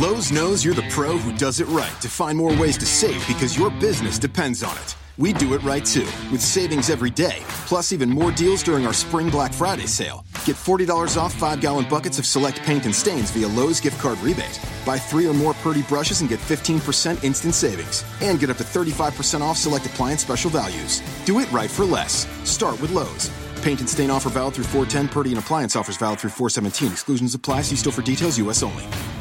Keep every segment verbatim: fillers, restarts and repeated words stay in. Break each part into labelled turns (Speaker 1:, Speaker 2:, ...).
Speaker 1: Lowe's knows you're the pro who does it right to find more ways to save because your business depends on it. We do it right too, with savings every day, plus even more deals during our Spring Black Friday sale. Get forty dollars off five-gallon buckets of select paint and stains via Lowe's gift card rebate. Buy three or more Purdy brushes and get fifteen percent instant savings. And get up to thirty-five percent off select appliance special values. Do it right for less. Start with Lowe's. Paint and stain offer valid through four ten. Purdy and appliance offers valid through four seventeen. Exclusions apply. See store for details. U S only.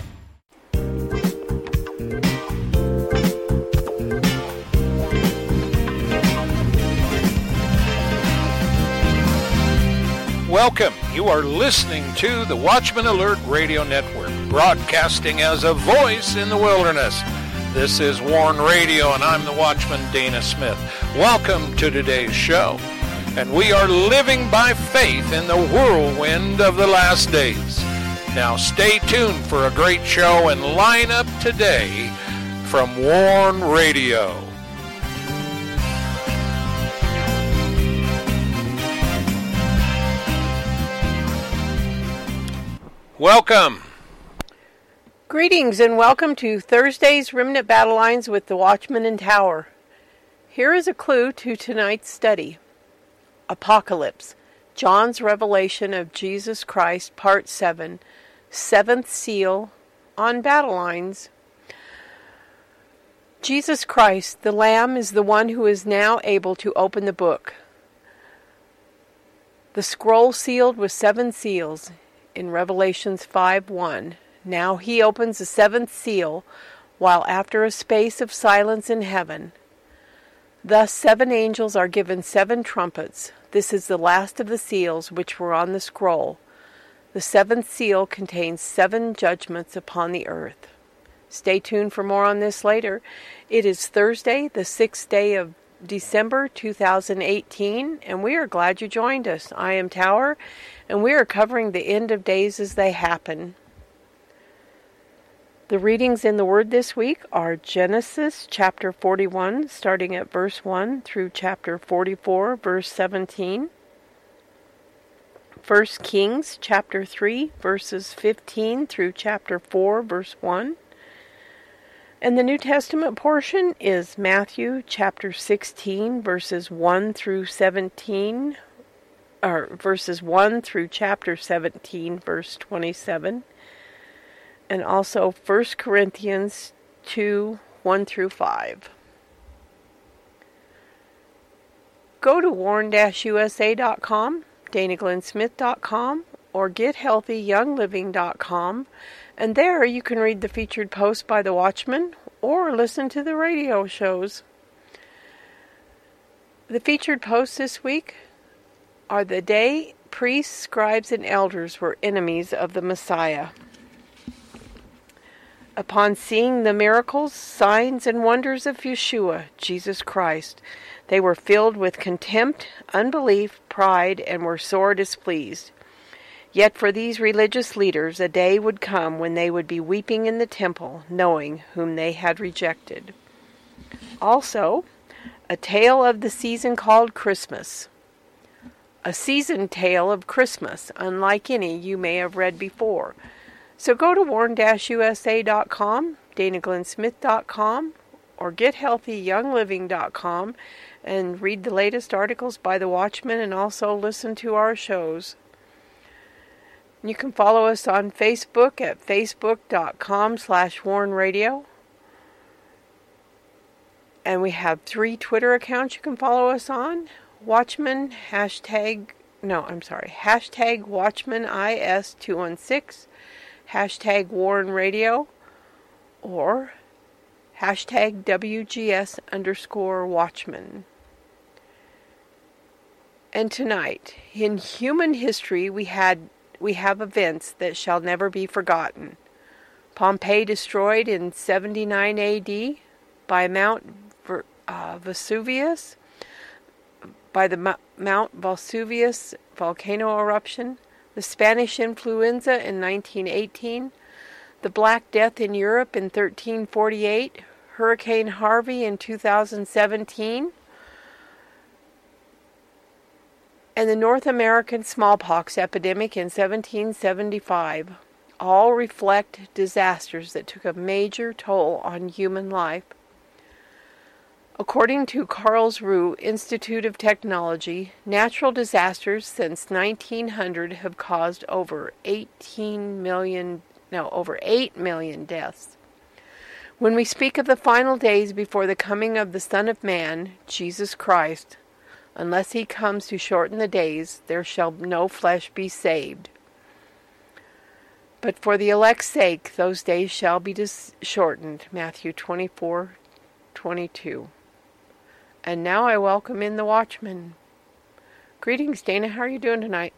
Speaker 2: Welcome. You are listening to the Watchman Alert Radio Network, broadcasting as a voice in the wilderness. This is Warn Radio, and I'm the Watchman, Dana Smith. Welcome to today's show. And we are living by faith in the whirlwind of the last days. Now stay tuned for a great show and line up today from Warn Radio. Welcome.
Speaker 3: Greetings and welcome to Thursday's Remnant Battle Lines with the Watchman and Tower. Here is a clue to tonight's study. Apocalypse, John's Revelation of Jesus Christ, Part seven, Seventh Seal, on Battle Lines. Jesus Christ, the Lamb, is the one who is now able to open the book. The scroll sealed with seven seals in Revelations five one. Now he opens the seventh seal, while after a space of silence in heaven. Thus seven angels are given seven trumpets. This is the last of the seals which were on the scroll. The seventh seal contains seven judgments upon the earth. Stay tuned for more on this later. It is Thursday, the sixth day of December two thousand eighteen, and we are glad you joined us. I am Tower, and we are covering the end of days as they happen. The readings in the Word this week are Genesis chapter forty-one, starting at verse one, through chapter forty-four, verse seventeen. First Kings chapter three, verses fifteen through chapter four, verse one. And the New Testament portion is Matthew chapter sixteen, verses one through seventeen, or verses one through chapter seventeen, verse twenty-seven. And also First Corinthians two, one through five. Go to warn dash U S A dot com, Dana Glenn Smith dot com, or get healthy young living dot com, and there you can read the featured posts by the Watchman or listen to the radio shows. The featured posts this week are the day priests, scribes, and elders were enemies of the Messiah. Upon seeing the miracles, signs, and wonders of Yeshua, Jesus Christ, they were filled with contempt, unbelief, pride, and were sore displeased. Yet for these religious leaders a day would come when they would be weeping in the temple, knowing whom they had rejected. Also, a tale of the season called Christmas. A season tale of Christmas, unlike any you may have read before. So go to warn dash U S A dot com, Dana Glenn Smith dot com, or get healthy young living dot com and read the latest articles by the Watchman and also listen to our shows. You can follow us on Facebook at facebook dot com slash warn radio. And we have three Twitter accounts you can follow us on. Watchman, hashtag, no, I'm sorry, hashtag Watchman I S two one six, hashtag Warn Radio, or hashtag W G S underscore Watchman. And tonight, in human history, we had we have events that shall never be forgotten. Pompeii destroyed in seventy-nine A D by Mount uh, Vesuvius, by the Mount Vesuvius volcano eruption, the Spanish influenza in nineteen eighteen, the Black Death in Europe in thirteen forty-eight, Hurricane Harvey in two thousand seventeen, and the North American smallpox epidemic in seventeen seventy-five. all reflect disasters that took a major toll on human life. According to Karlsruhe Institute of Technology, natural disasters since nineteen hundred have caused over eighteen million, no, over eight million deaths. When we speak of the final days before the coming of the Son of Man, Jesus Christ, unless he comes to shorten the days, there shall no flesh be saved. But for the elect's sake, those days shall be dis- shortened. Matthew twenty-four twenty-two. And now I welcome in the Watchman. Greetings, Dana. How are you doing tonight?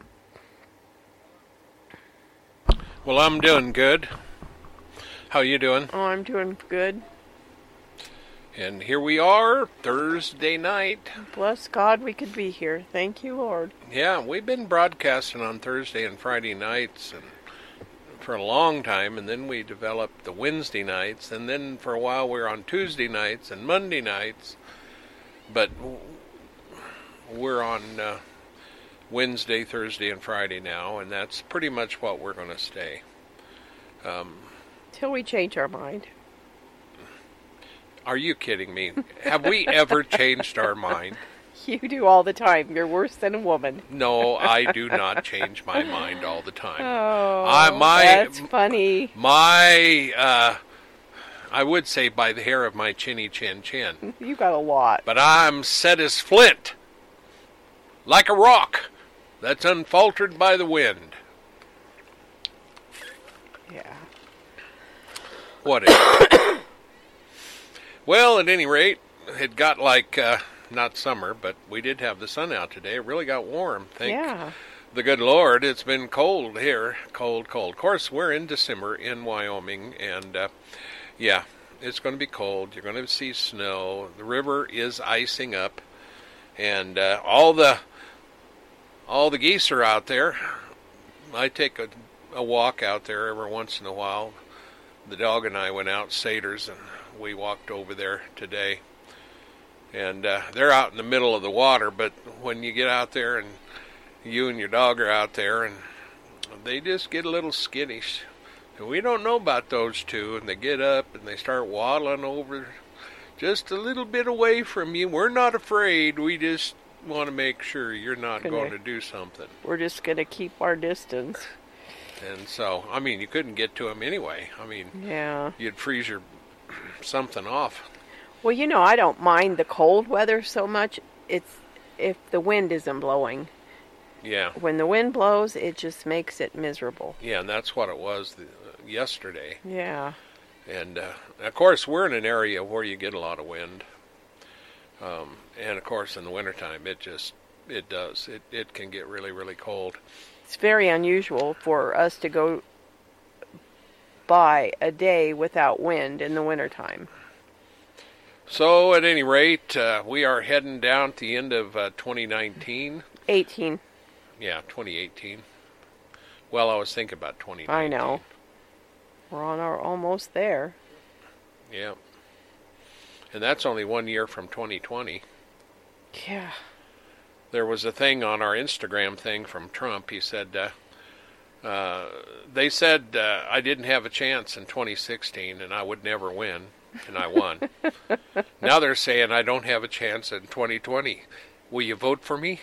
Speaker 2: Well, I'm doing good. How you doing?
Speaker 3: Oh, I'm doing good.
Speaker 2: And here we are, Thursday night.
Speaker 3: Bless God we could be here. Thank you, Lord.
Speaker 2: Yeah, we've been broadcasting on Thursday and Friday nights and for a long time, and then we developed the Wednesday nights, and then for a while we were on Tuesday nights and Monday nights. But we're on uh, Wednesday, Thursday, and Friday now, and that's pretty much what we're going to stay. Um,
Speaker 3: Till we change our mind.
Speaker 2: Are you kidding me? Have we ever changed our mind?
Speaker 3: You do all the time. You're worse than a woman.
Speaker 2: No, I do not change my mind all the time.
Speaker 3: Oh,
Speaker 2: I, my,
Speaker 3: that's funny.
Speaker 2: My... Uh, I would say by the hair of my chinny chin chin.
Speaker 3: You got a lot.
Speaker 2: But I'm set as flint, like a rock that's unfaltered by the wind.
Speaker 3: Yeah.
Speaker 2: Whatever. Well, at any rate, it got like, uh, not summer, but we did have the sun out today. It really got warm. Thank
Speaker 3: yeah.
Speaker 2: the good Lord. It's been cold here. Cold, cold. Of course, we're in December in Wyoming, and... Uh, Yeah, it's going to be cold. You're going to see snow. The river is icing up, and uh, all the all the geese are out there. I take a, a walk out there every once in a while. The dog and I went out satyrs, and we walked over there today. And uh, they're out in the middle of the water, but when you get out there and you and your dog are out there, and they just get a little skittish. We don't know about those two, and they get up and they start waddling over just a little bit away from you. We're not afraid. We just want to make sure you're not
Speaker 3: Gonna,
Speaker 2: going to do something.
Speaker 3: We're just going to keep our distance.
Speaker 2: And so, I mean, you couldn't get to them anyway. I mean,
Speaker 3: yeah.
Speaker 2: You'd freeze your something off.
Speaker 3: Well, you know, I don't mind the cold weather so much. It's if the wind isn't blowing.
Speaker 2: Yeah.
Speaker 3: When the wind blows, it just makes it miserable.
Speaker 2: Yeah, and that's what it was the, uh, yesterday.
Speaker 3: Yeah.
Speaker 2: And, uh, of course, we're in an area where you get a lot of wind. Um, and, of course, in the wintertime, it just, it does. It, it can get really, really cold.
Speaker 3: It's very unusual for us to go by a day without wind in the wintertime.
Speaker 2: So, at any rate, uh, we are heading down to the end of uh, twenty nineteen.
Speaker 3: eighteen.
Speaker 2: Yeah, twenty eighteen. Well, I was thinking about twenty nineteen.
Speaker 3: I know. We're on our almost there.
Speaker 2: Yeah. And that's only one year from twenty twenty.
Speaker 3: Yeah.
Speaker 2: There was a thing on our Instagram thing from Trump. He said, uh, uh, they said uh, I didn't have a chance in twenty sixteen and I would never win, and I won. Now they're saying I don't have a chance in twenty twenty. Will you vote for me?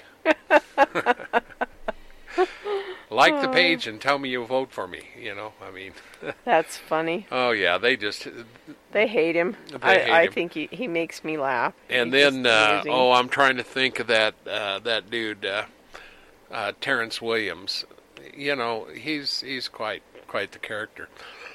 Speaker 2: Like the page and tell me you vote for me, you know, I mean.
Speaker 3: That's funny.
Speaker 2: Oh, yeah, they just...
Speaker 3: They hate him.
Speaker 2: They
Speaker 3: I,
Speaker 2: hate
Speaker 3: I
Speaker 2: him.
Speaker 3: think he, he makes me laugh.
Speaker 2: And
Speaker 3: He's
Speaker 2: then,
Speaker 3: just
Speaker 2: uh,
Speaker 3: amusing.
Speaker 2: oh, I'm trying to think of that uh, that dude, uh, uh, Terrence Williams. You know, he's he's quite quite the character.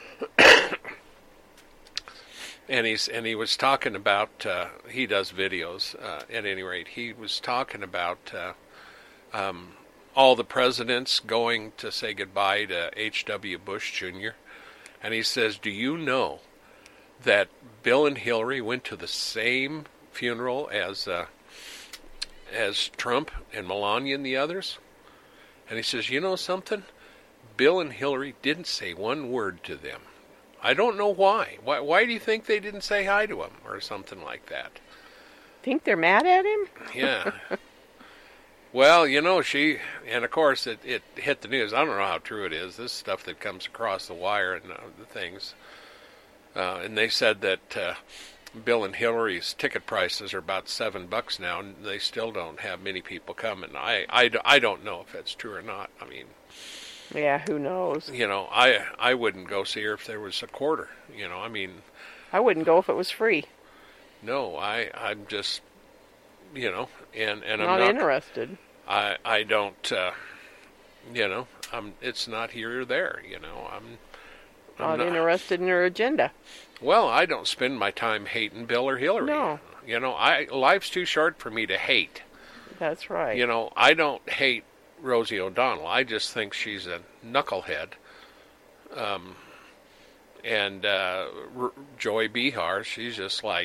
Speaker 2: And he's and he was talking about uh, he does videos. Uh, at any rate, he was talking about uh, um, all the presidents going to say goodbye to H W Bush Junior And he says, "Do you know that Bill and Hillary went to the same funeral as uh, as Trump and Melania and the others?" And he says, "You know something? Bill and Hillary didn't say one word to them. I don't know why. Why, why do you think they didn't say hi to him or something like that?"
Speaker 3: Think they're mad at him?
Speaker 2: Yeah. Well, you know, she, and of course it, it hit the news. I don't know how true it is. This stuff that comes across the wire and uh, the things. Uh, and they said that uh, Bill and Hillary's ticket prices are about seven bucks now, and they still don't have many people coming. I, I, I don't know if that's true or not. I mean,
Speaker 3: yeah, who knows?
Speaker 2: You know, I I wouldn't go see her if there was a quarter. You know, I mean,
Speaker 3: I wouldn't go if it was free.
Speaker 2: No, I I'm just, you know, and and I'm
Speaker 3: not,
Speaker 2: not
Speaker 3: interested.
Speaker 2: I I don't, uh, you know, I'm. It's not here or there. You know, I'm. I'm
Speaker 3: not,
Speaker 2: not
Speaker 3: interested in her agenda.
Speaker 2: Well, I don't spend my time hating Bill or Hillary.
Speaker 3: No.
Speaker 2: You know, I life's too short for me to hate.
Speaker 3: That's right.
Speaker 2: You know, I don't hate Rosie O'Donnell. I just think she's a knucklehead. Um, and uh, R- Joy Behar, she's just like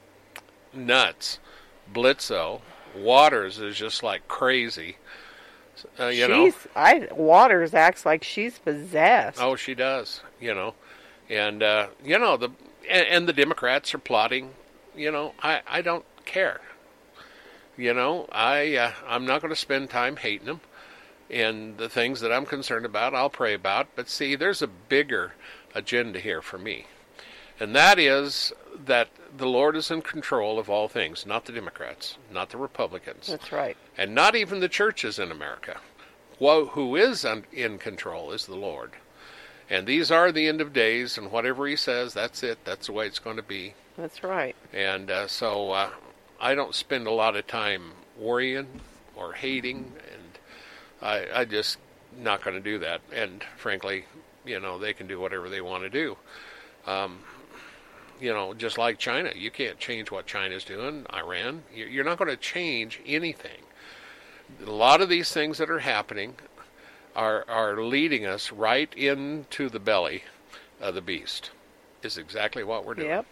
Speaker 2: nuts. Blitzo, Waters is just like crazy. Uh, you
Speaker 3: she's,
Speaker 2: know,
Speaker 3: I Waters acts like she's possessed.
Speaker 2: Oh, she does. You know, and uh, you know the and, and the Democrats are plotting. You know, I, I don't care. You know, I uh, I'm not going to spend time hating them. And the things that I'm concerned about, I'll pray about. But see, there's a bigger agenda here for me. And that is that the Lord is in control of all things, not the Democrats, not the Republicans.
Speaker 3: That's right.
Speaker 2: And not even the churches in America. Well, who is in control is the Lord. And these are the end of days, and whatever he says, that's it. That's the way it's going to be.
Speaker 3: That's right.
Speaker 2: And uh, so uh, I don't spend a lot of time worrying or hating, and I, I just not going to do that. And frankly, you know, they can do whatever they want to do. Um, you know, just like China, you can't change what China's doing. Iran, you're not going to change anything. A lot of these things that are happening are are leading us right into the belly of the beast. Is exactly what we're doing.
Speaker 3: Yep.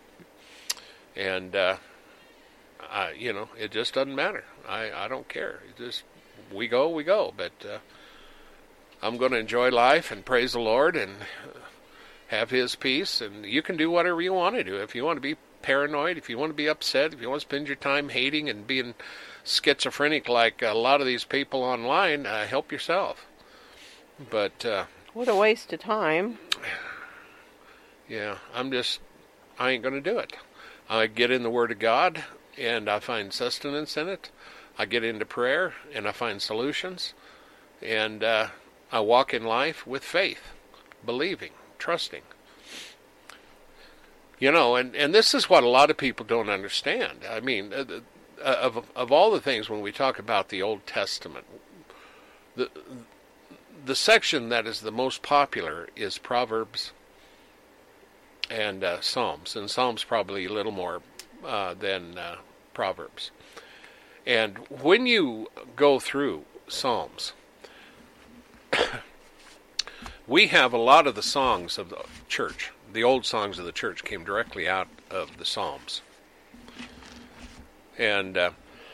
Speaker 2: And uh, I, you know, it just doesn't matter. I, I don't care. It just we go, we go. But uh, I'm going to enjoy life and praise the Lord and have His peace. And you can do whatever you want to do. If you want to be paranoid, if you want to be upset, if you want to spend your time hating and being schizophrenic like a lot of these people online, uh, help yourself. But uh,
Speaker 3: what a waste of time.
Speaker 2: Yeah, I'm just, I ain't going to do it. I get in the Word of God, and I find sustenance in it. I get into prayer, and I find solutions. And uh, I walk in life with faith, believing, trusting. You know, and, and this is what a lot of people don't understand. I mean, uh, of of all the things when we talk about the Old Testament, the the section that is the most popular is Proverbs and uh, Psalms, and Psalms probably a little more uh, than uh, Proverbs. And when you go through Psalms, we have a lot of the songs of the church. The old songs of the church came directly out of the Psalms. And uh,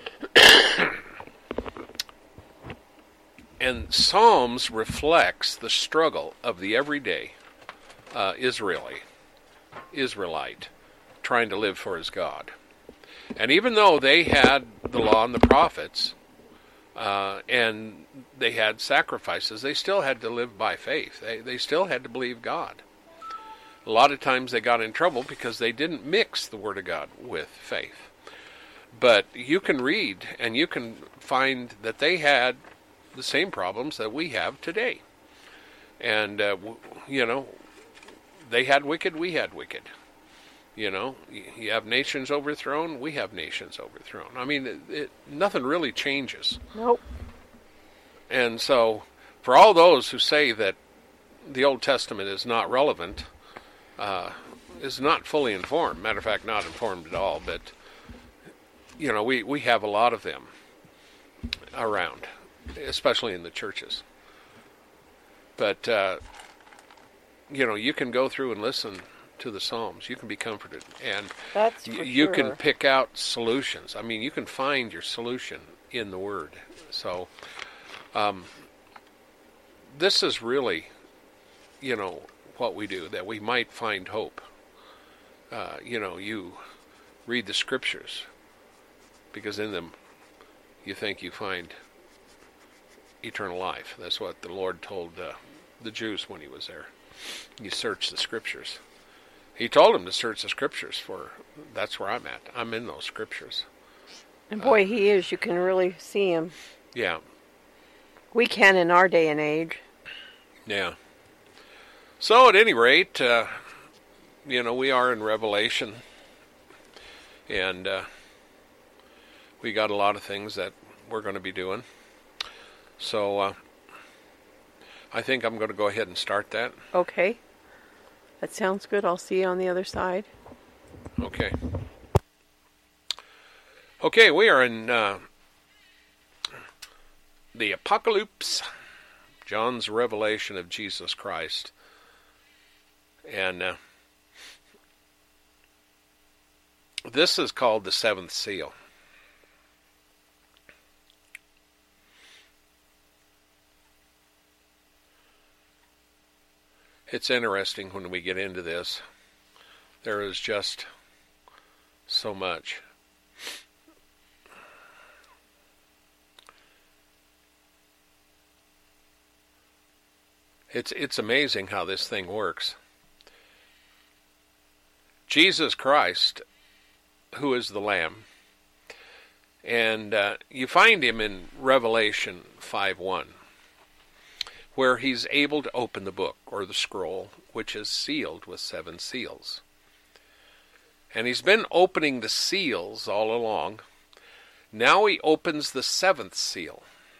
Speaker 2: and Psalms reflects the struggle of the everyday uh, Israeli, Israelite trying to live for his God. And even though they had the law and the prophets, uh, and they had sacrifices, they still had to live by faith. They they still had to believe God. A lot of times they got in trouble because they didn't mix the Word of God with faith. But you can read and you can find that they had the same problems that we have today. And, uh, you know, they had wicked, we had wicked. You know, you have nations overthrown, we have nations overthrown. I mean, it, it, nothing really changes.
Speaker 3: Nope.
Speaker 2: And so, for all those who say that the Old Testament is not relevant, uh, is not fully informed, matter of fact, not informed at all, but, you know, we, we have a lot of them around, especially in the churches. But, uh, you know, you can go through and listen to the Psalms. You can be comforted. And
Speaker 3: That's for
Speaker 2: you
Speaker 3: sure.
Speaker 2: can pick out solutions. I mean, you can find your solution in the Word. So, um, this is really, you know, what we do, that we might find hope. Uh, you know, you read the Scriptures, because in them you think you find eternal life. That's what the Lord told uh, the Jews when he was there. You search the scriptures. He told them to search the scriptures, for that's where I'm at. I'm in those scriptures.
Speaker 3: And boy,
Speaker 2: uh,
Speaker 3: he is. You can really see him.
Speaker 2: Yeah.
Speaker 3: We can in our day and age.
Speaker 2: Yeah. So at any rate, uh, you know, we are in Revelation, and uh, we got a lot of things that we're going to be doing. So uh, I think I'm going to go ahead and start that.
Speaker 3: Okay. That sounds good. I'll see you on the other side.
Speaker 2: Okay. Okay, we are in uh, the Apocalypse, John's revelation of Jesus Christ. And uh, this is called the seventh seal. It's interesting when we get into this. There is just so much. It's it's amazing how this thing works. Jesus Christ, who is the Lamb, and uh, you find him in Revelation five one, where he's able to open the book, or the scroll, which is sealed with seven seals. And he's been opening the seals all along. Now he opens the seventh seal.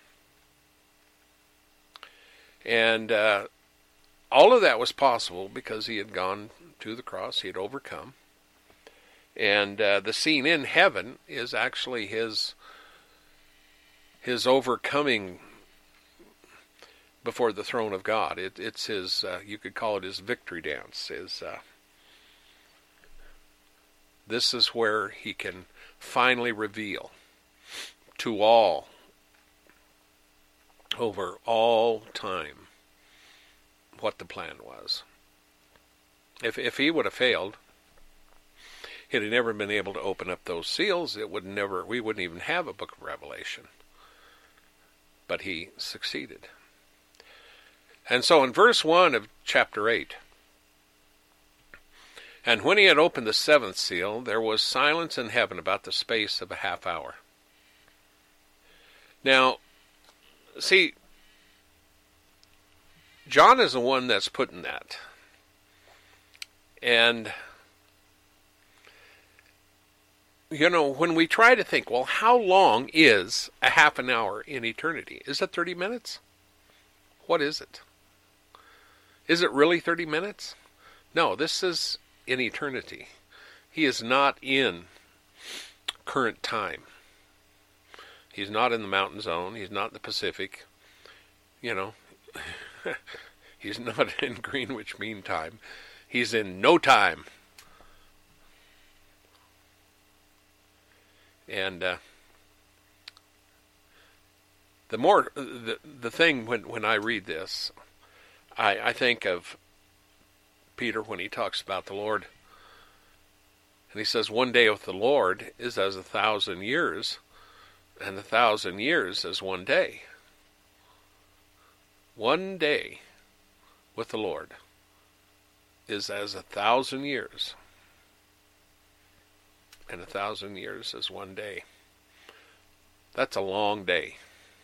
Speaker 2: And uh, all of that was possible because he had gone to the cross, he had overcome. And uh, the scene in heaven is actually his, his overcoming before the throne of God. It, it's his, uh, you could call it his victory dance. His, uh, this is where he can finally reveal to all, over all time, what the plan was. If if he would have failed, he'd have never been able to open up those seals. It would never, we wouldn't even have a book of Revelation. But he succeeded. And so in verse one of chapter eight, and when he had opened the seventh seal, there was silence in heaven about the space of a half hour. Now, see, John is the one that's putting that. And, you know, when we try to think, well, how long is a half an hour in eternity? Is it thirty minutes? What is it? Is it really thirty minutes? No, this is in eternity. He is not in current time. He's not in the mountain zone. He's not in the Pacific. You know, he's not in Greenwich Mean Time. He's in no time. And uh, the more, the, the thing when, when I read this, I, I think of Peter when he talks about the Lord. And he says, one day with the Lord is as a thousand years, and a thousand years as one day. One day with the Lord is as a thousand years, and a thousand years as one day. That's a long day.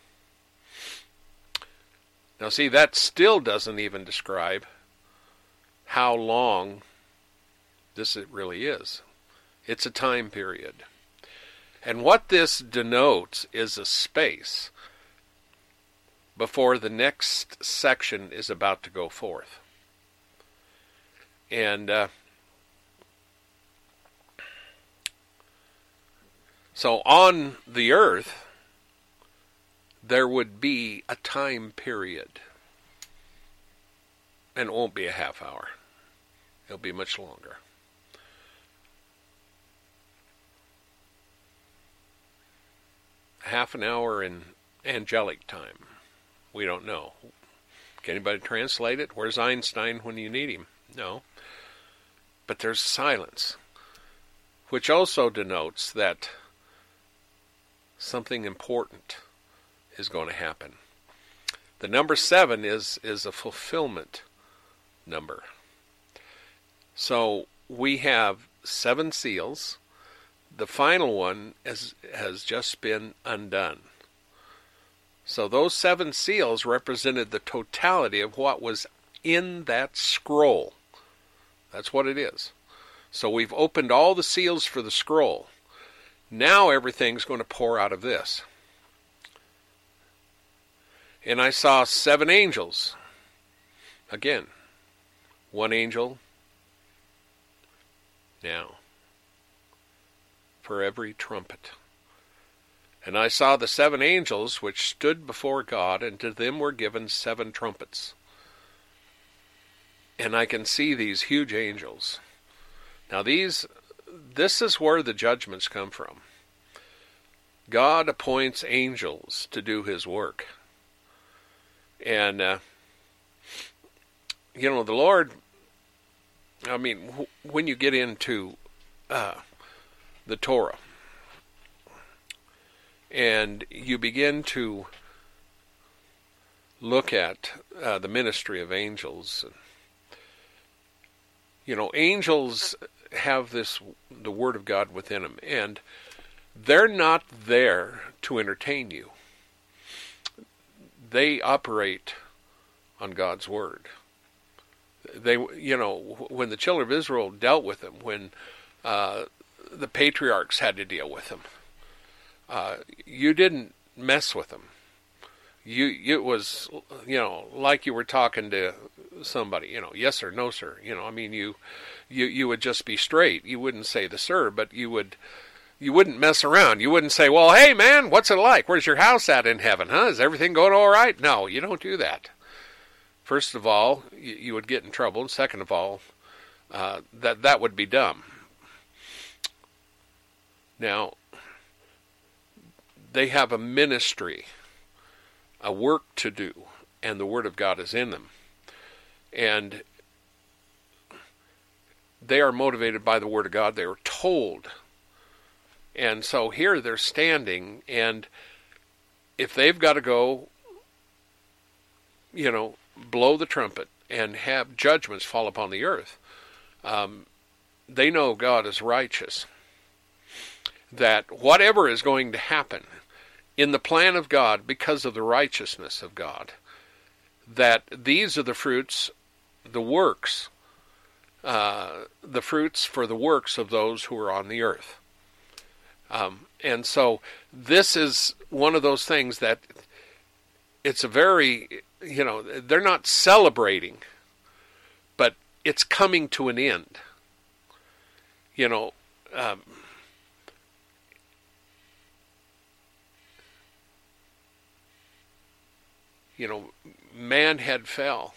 Speaker 2: Now see, that still doesn't even describe how long this it really is. It's a time period. And what this denotes is a space before the next section is about to go forth. And uh, so on the earth, there would be a time period. And it won't be a half hour. It'll be much longer. Half an hour in angelic time. We don't know. Can anybody translate it? Where's Einstein when you need him? No. But there's silence, which also denotes that something important is going to happen.
Speaker 4: The number seven is, is a fulfillment number. So we have seven seals. The final one has, has just been undone. So those seven seals represented the totality of what was in that scroll. That's what it is. So we've opened all the seals for the scroll. Now everything's going to pour out of this. And I saw seven angels. Again, one angel now for every trumpet. And I saw the seven angels which stood before God, and to them were given seven trumpets. And I can see these huge angels. Now these, this is where the judgments come from. God appoints angels to do his work. And, uh, you know, the Lord, I mean, wh- when you get into uh, the Torah, and you begin to look at uh, the ministry of angels, you know, angels have this, the Word of God within them, and they're not there to entertain you. They operate on God's Word. They, you know, when the children of Israel dealt with them, when uh, the patriarchs had to deal with them, uh, you didn't mess with them. You, it was, you know, like you were talking to somebody, you know, yes sir, no sir. You know, I mean, you, you, you would just be straight. You wouldn't say the sir, but you would, you wouldn't mess around. You wouldn't say, well, hey man, what's it like? Where's your house at in heaven? Huh? Is everything going all right? No, you don't do that. First of all, you, you would get in trouble. And second of all, uh, that, that would be dumb. Now, they have a ministry, a work to do, and the Word of God is in them. And they are motivated by the Word of God. They are told. And so here they're standing, and if they've got to go, you know, blow the trumpet and have judgments fall upon the earth, um, they know God is righteous. That whatever is going to happen in the plan of God because of the righteousness of God, that these are the fruits, the works, uh, the fruits for the works of those who are on the earth. Um, and so this is one of those things that it's a very, you know, they're not celebrating, but it's coming to an end. You know, um, you know, man had fell.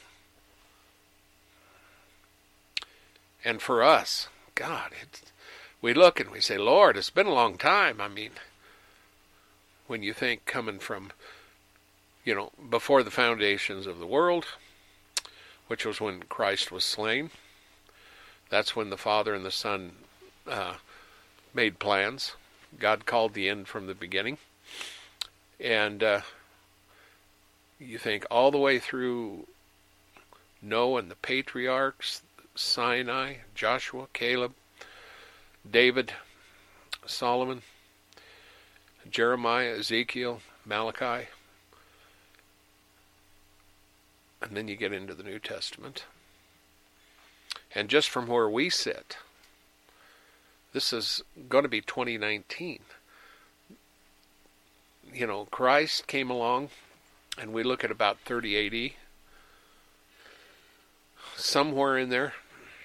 Speaker 4: And for us, God, it's, we look and we say, Lord, it's been a long time. I mean, when you think coming from, you know, before the foundations of the world, which was when Christ was slain, that's when the Father and the Son uh, made plans. God called the end from the beginning. And uh, you think all the way through Noah and the patriarchs, Sinai, Joshua, Caleb, David, Solomon, Jeremiah, Ezekiel, Malachi. And then you get into the New Testament. And just from where we sit, this is going to be twenty nineteen. You know, Christ came along, and we look at about thirty A D. Somewhere in there,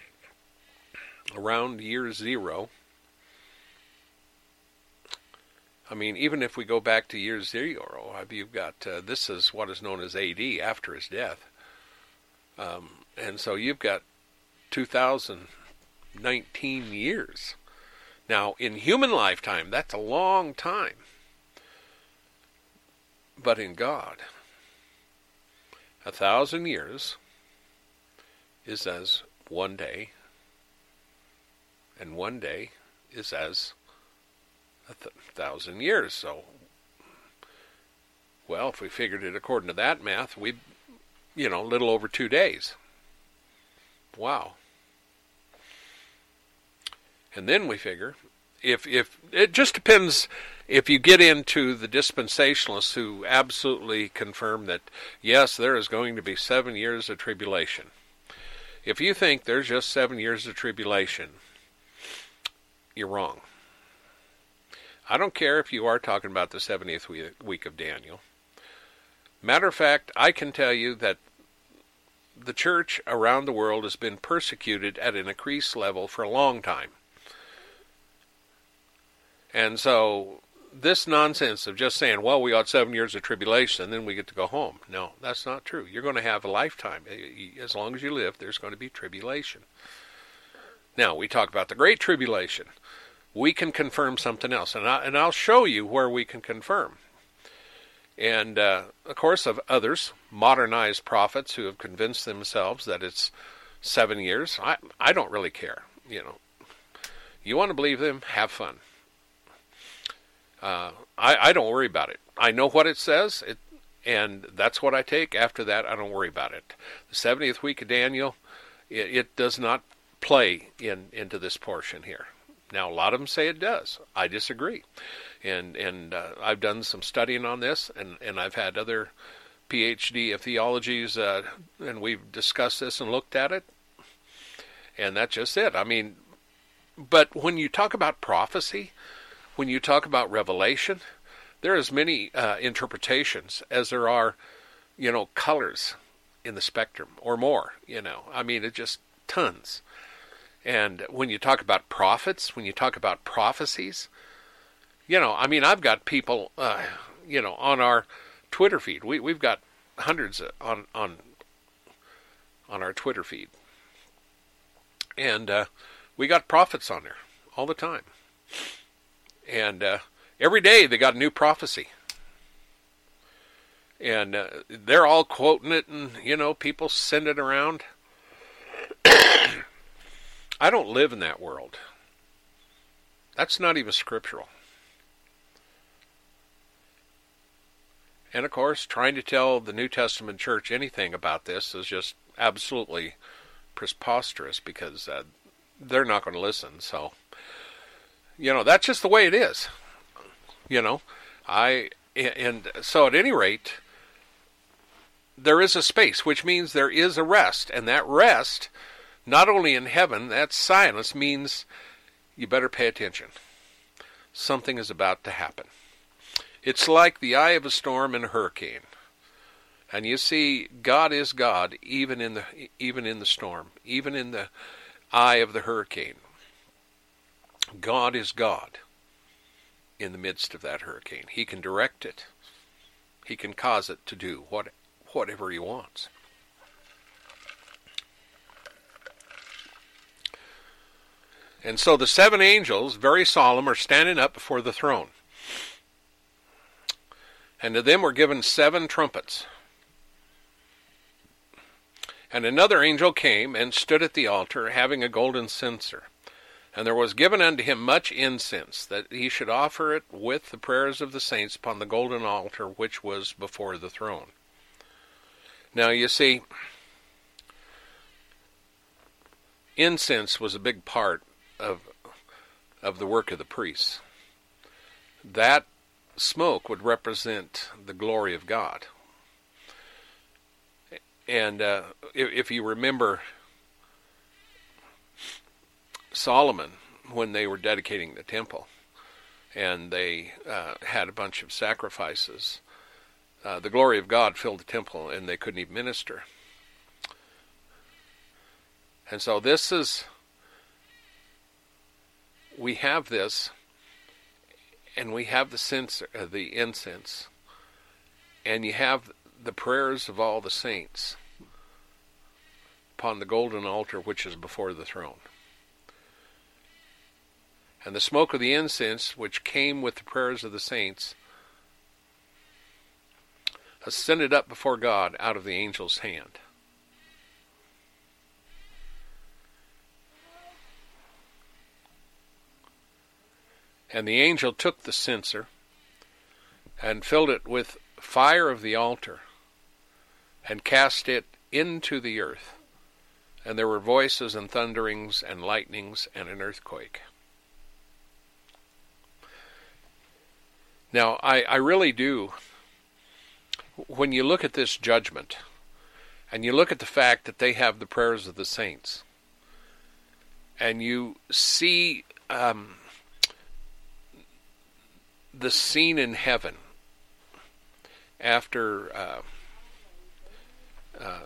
Speaker 4: around year zero. I mean, even if we go back to year zero, you've got, uh, this is what is known as A D, after his death. Um, and so you've got two thousand nineteen years. Now, in human lifetime, that's a long time. But in God, a thousand years is as one day, and one day is as a th- thousand years. So Well, if we figured it according to that math, we'd, you know, a little over two days. Wow. And then we figure, if if it just depends, if you get into the dispensationalists who absolutely confirm that, yes, there is going to be seven years of tribulation. If you think there's just seven years of tribulation, you're wrong. I don't care if you are talking about the seventieth week of Daniel. Matter of fact, I can tell you that the church around the world has been persecuted at an increased level for a long time. And so this nonsense of just saying, well, we got seven years of tribulation and then we get to go home. No, that's not true. You're going to have a lifetime. As long as you live, there's going to be tribulation. Now, we talk about the Great Tribulation. We can confirm something else. And, I, and I'll show you where we can confirm. And, uh, of course, of others, modernized prophets who have convinced themselves that it's seven years. I, I don't really care. You know, you want to believe them, have fun. Uh, I, I don't worry about it. I know what it says, it, and that's what I take. After that, I don't worry about it. The seventieth week of Daniel, it, it does not play in into this portion here. Now, a lot of them say it does. I disagree. And and uh, I've done some studying on this, and, and I've had other P H D of theologies, uh, and we've discussed this and looked at it. And that's just it. I mean, but when you talk about prophecy, when you talk about revelation, there are as many uh, interpretations as there are, you know, colors in the spectrum, or more, you know. I mean, it's just tons. And when you talk about prophets, when you talk about prophecies, you know, I mean, I've got people, uh, you know, on our Twitter feed. We, we've got hundreds on on on our Twitter feed. And uh, we got prophets on there all the time. And uh, every day they got a new prophecy. And uh, they're all quoting it, and, you know, people send it around. I don't live in that world. That's not even scriptural. And, of course, trying to tell the New Testament church anything about this is just absolutely preposterous, because uh, they're not going to listen. So, you know, that's just the way it is. You know, I, and so at any rate, there is a space, which means there is a rest. And that rest, not only in heaven, that silence means you better pay attention. Something is about to happen. It's like the eye of a storm in a hurricane. And you see, God is God even in the even in the storm, even in the eye of the hurricane. God is God in the midst of that hurricane. He can direct it. He can cause it to do what whatever he wants. And so the seven angels, very solemn, are standing up before the throne. And to them were given seven trumpets. And another angel came and stood at the altar, having a golden censer. And there was given unto him much incense, that he should offer it with the prayers of the saints upon the golden altar which was before the throne. Now you see, incense was a big part of of the work of the priests. That smoke would represent the glory of God. And uh, if, if you remember Solomon, when they were dedicating the temple, and they uh, had a bunch of sacrifices, uh, the glory of God filled the temple, and they couldn't even minister. And so this is, we have this, and we have the censer, uh, the incense, and you have the prayers of all the saints upon the golden altar which is before the throne. And the smoke of the incense, which came with the prayers of the saints, ascended up before God out of the angel's hand. And the angel took the censer and filled it with fire of the altar and cast it into the earth. And there were voices and thunderings and lightnings and an earthquake. Now, I, I really do, when you look at this judgment, and you look at the fact that they have the prayers of the saints, and you see um, the scene in heaven after uh, uh,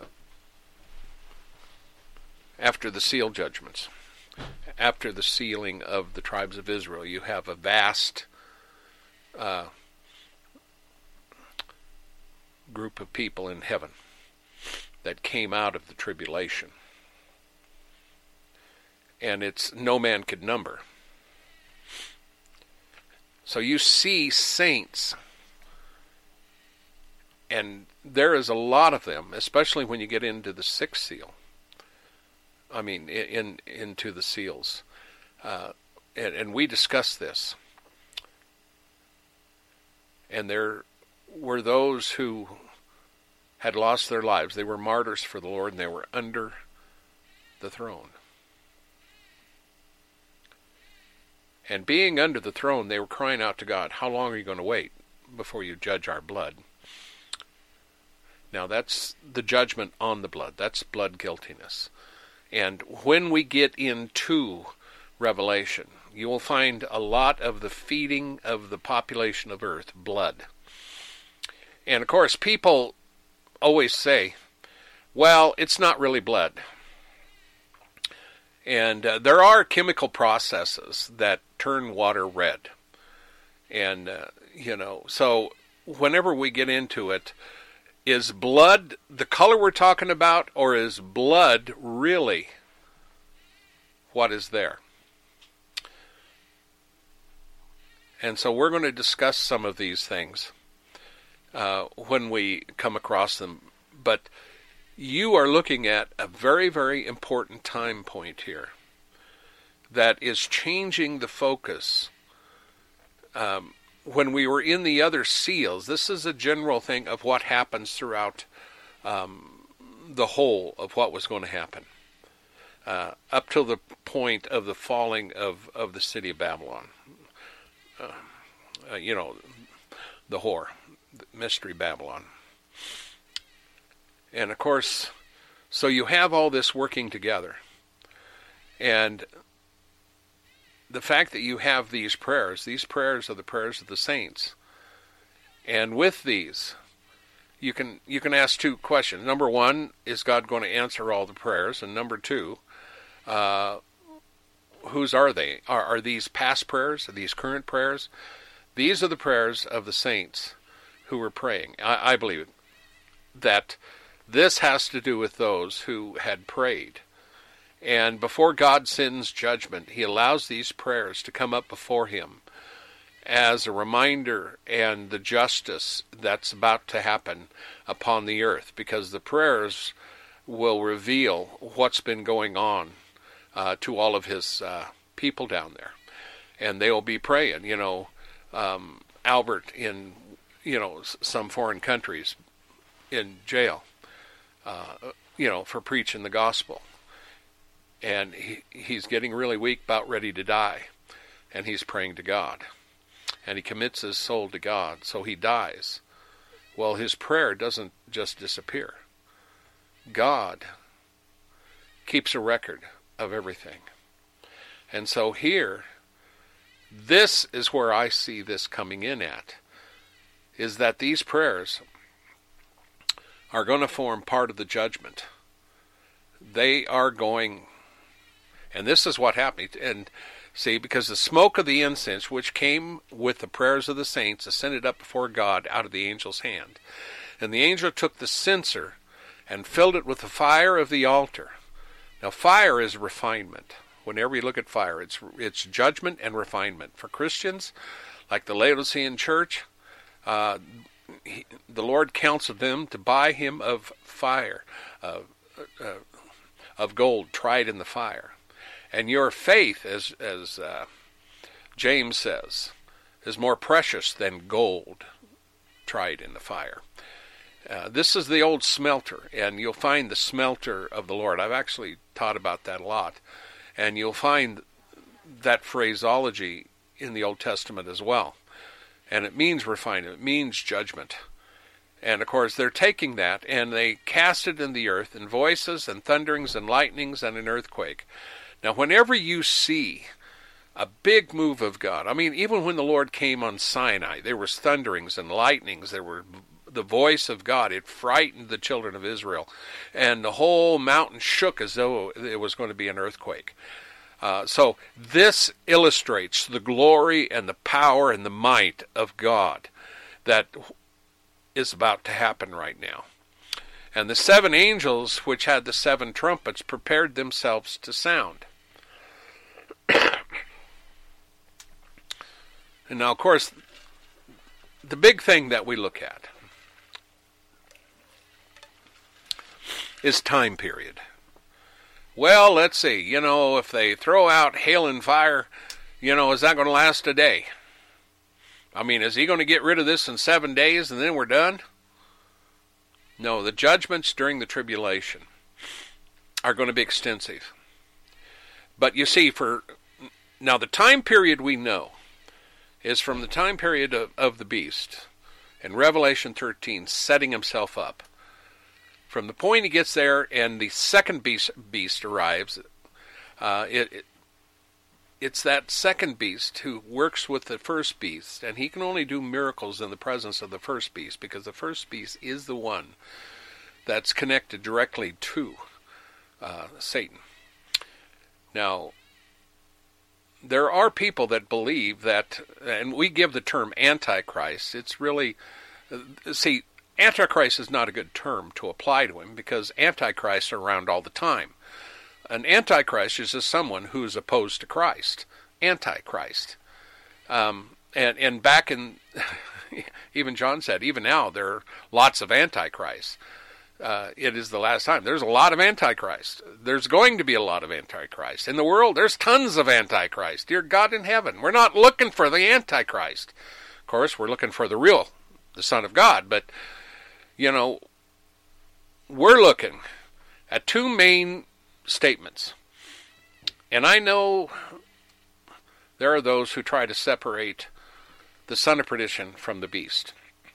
Speaker 4: after the seal judgments, after the sealing of the tribes of Israel, you have a vast uh, group of people in heaven that came out of the tribulation. And it's no man could number. So you see saints, and there is a lot of them, especially when you get into the sixth seal. I mean, in into the seals. Uh, and, and we discussed this. And there were those who had lost their lives. They were martyrs for the Lord, and they were under the throne. And being under the throne, they were crying out to God, how long are you going to wait before you judge our blood? Now, that's the judgment on the blood. That's blood guiltiness. And when we get into Revelation, you will find a lot of the feeding of the population of earth, blood. And, of course, people always say, well, it's not really blood. And uh, there are chemical processes that turn water red. And, uh, you know, so whenever we get into it, is blood the color we're talking about, or is blood really what is there? And so we're going to discuss some of these things uh, when we come across them. But you are looking at a very, very important time point here that is changing the focus. Um, when we were in the other seals, this is a general thing of what happens throughout um, the whole of what was going to happen, uh, up till the point of the falling of, of the city of Babylon. Uh, uh, you know, the whore, the mystery Babylon. And of course, so you have all this working together. And the fact that you have these prayers, these prayers are the prayers of the saints. And with these, you can you can ask two questions. Number one, is God going to answer all the prayers? And number two, uh, whose are they? Are, are these past prayers? Are these current prayers? These are the prayers of the saints who were praying. I, I believe that this has to do with those who had prayed. And before God sends judgment, he allows these prayers to come up before him as a reminder and the justice that's about to happen upon the earth, because the prayers will reveal what's been going on uh, to all of his uh, people down there. And they will be praying, you know, um, Albert in, you know, some foreign countries in jail, uh, you know, for preaching the gospel. And he, he's getting really weak, about ready to die. And he's praying to God. And he commits his soul to God, so he dies. Well, his prayer doesn't just disappear. God keeps a record of everything. And so here, this is where I see this coming in at, is that these prayers are going to form part of the judgment. They are going... And this is what happened. And see, because the smoke of the incense, which came with the prayers of the saints, ascended up before God out of the angel's hand. And the angel took the censer and filled it with the fire of the altar. Now, fire is refinement. Whenever you look at fire, it's it's judgment and refinement. For Christians, like the Laodicean church, uh, he, the Lord counseled them to buy him of fire, uh, uh, of gold tried in the fire. And your faith, as as uh, James says, is more precious than gold tried in the fire. Uh, this is the old smelter, and you'll find the smelter of the Lord. I've actually taught about that a lot, and you'll find that phraseology in the Old Testament as well. And it means refinement, it means judgment. And of course, they're taking that, and they cast it in the earth in voices and thunderings and lightnings and an earthquake. Now, whenever you see a big move of God, I mean, even when the Lord came on Sinai, there was thunderings and lightnings, there were the voice of God. It frightened the children of Israel, and the whole mountain shook as though it was going to be an earthquake. Uh, so this illustrates the glory and the power and the might of God that is about to happen right now. And the seven angels, which had the seven trumpets, prepared themselves to sound. And now, of course, the big thing that we look at is time period. Well, let's see, you know, if they throw out hail and fire, you know, is that going to last a day? I mean, is he going to get rid of this in seven days and then we're done? No, the judgments during the tribulation are going to be extensive. But you see, for now the time period we know is from the time period of, of the beast in Revelation thirteen, setting himself up. From the point he gets there and the second beast, beast arrives, uh, it, it it's that second beast who works with the first beast, and he can only do miracles in the presence of the first beast, because the first beast is the one that's connected directly to uh, Satan. Now, there are people that believe that, and we give the term Antichrist, it's really, see, Antichrist is not a good term to apply to him, because Antichrists are around all the time. An Antichrist is just someone who is opposed to Christ. Antichrist. Um, and, and back in, even John said, even now there are lots of Antichrists. Uh, it is the last time. There's a lot of Antichrist. There's going to be a lot of Antichrist. In the world, there's tons of Antichrist. Dear God in heaven, we're not looking for the Antichrist. Of course, we're looking for the real, the Son of God. But, you know, we're looking at two main statements. And I know there are those who try to separate the son of perdition from the beast.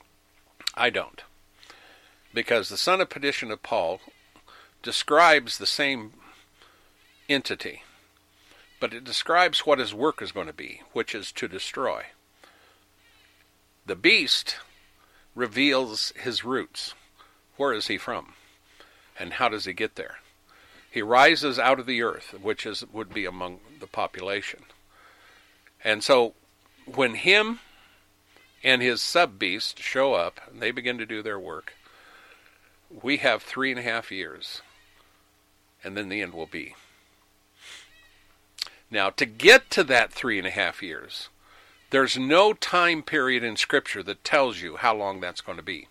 Speaker 4: I don't. Because the son of perdition of Paul describes the same entity, but it describes what his work is going to be, which is to destroy. The beast reveals his roots. Where is he from? And how does he get there? He rises out of the earth, which is would be among the population. And so when him and his sub-beast show up, and they begin to do their work, we have three and a half years, and then the end will be. Now, to get to that three and a half years, there's no time period in Scripture that tells you how long that's going to be.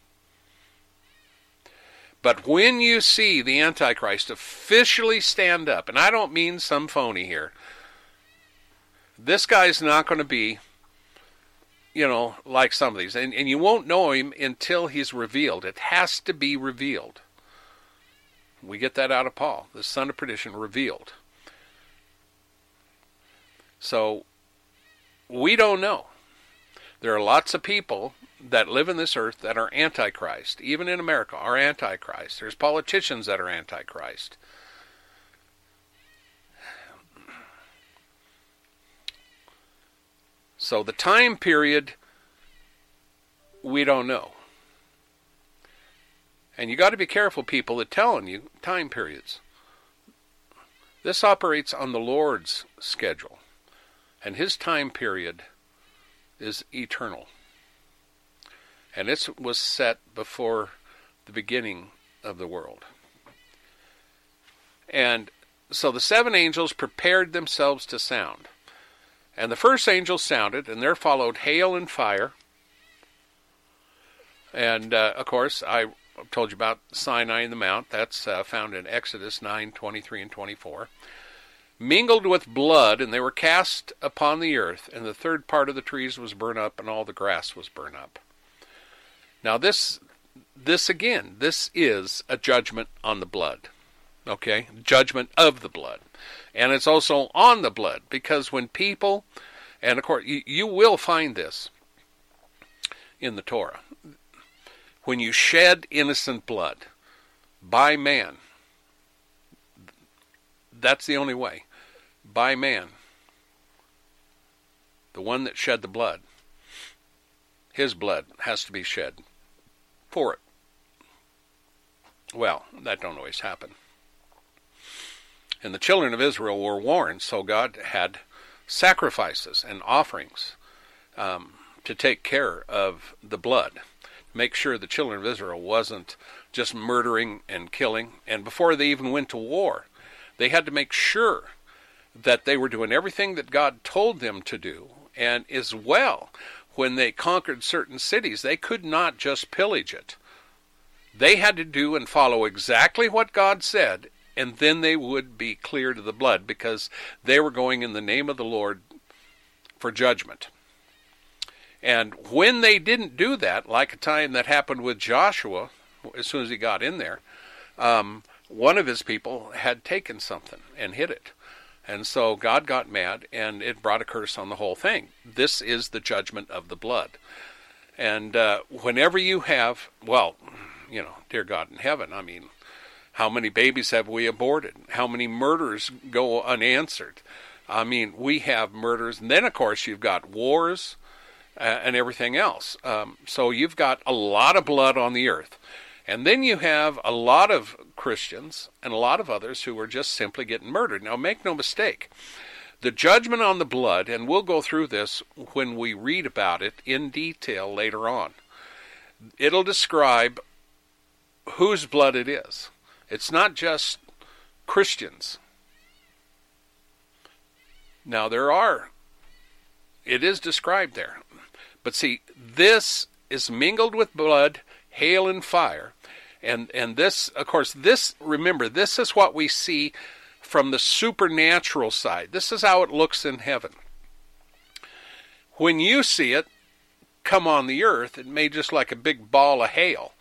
Speaker 4: But when you see the Antichrist officially stand up, and I don't mean some phony here, this guy's not going to be, you know, like some of these. And, and you won't know him until he's revealed. It has to be revealed. We get that out of Paul, the son of perdition revealed. So, we don't know. There are lots of people that live in this earth that are Antichrist. Even in America, are Antichrist. There's politicians that are Antichrist. So the time period, we don't know. And you got to be careful, people, that telling you time periods. This operates on the Lord's schedule. And his time period is eternal. And it was set before the beginning of the world. And so the seven angels prepared themselves to sound. And the first angel sounded, and there followed hail and fire. And, uh, of course, I told you about Sinai and the Mount. That's uh, found in Exodus nine, twenty-three and twenty-four. Mingled with blood, and they were cast upon the earth, and the third part of the trees was burned up, and all the grass was burned up. Now this, this again, this is a judgment on the blood. Okay? Judgment of the blood. And it's also on the blood, because when people, and of course you, you will find this in the Torah, when you shed innocent blood by man, that's the only way. By man, the one that shed the blood, his blood has to be shed for it. Well, that don't always happen. And the children of Israel were warned, so God had sacrifices and offerings um, to take care of the blood, make sure the children of Israel wasn't just murdering and killing. And before they even went to war, they had to make sure that they were doing everything that God told them to do. And as well, when they conquered certain cities, they could not just pillage it. They had to do and follow exactly what God said, and then they would be cleared of the blood, because they were going in the name of the Lord for judgment. And when they didn't do that, like a time that happened with Joshua, as soon as he got in there, um, one of his people had taken something and hid it. And so God got mad, and it brought a curse on the whole thing. This is the judgment of the blood. And uh, whenever you have, well, you know, dear God in heaven, I mean, how many babies have we aborted? How many murders go unanswered? I mean, we have murders. And then, of course, you've got wars uh, and everything else. Um, so you've got a lot of blood on the earth. And then you have a lot of Christians and a lot of others who are just simply getting murdered. Now, make no mistake, the judgment on the blood, and we'll go through this when we read about it in detail later on, it'll describe whose blood it is. It's not just Christians. Now, there are, it is described there. But see, this is mingled with blood, hail, and fire. And and this, of course, this, remember, this is what we see from the supernatural side. This is how it looks in heaven. When you see it come on the earth, it may just like a big ball of hail.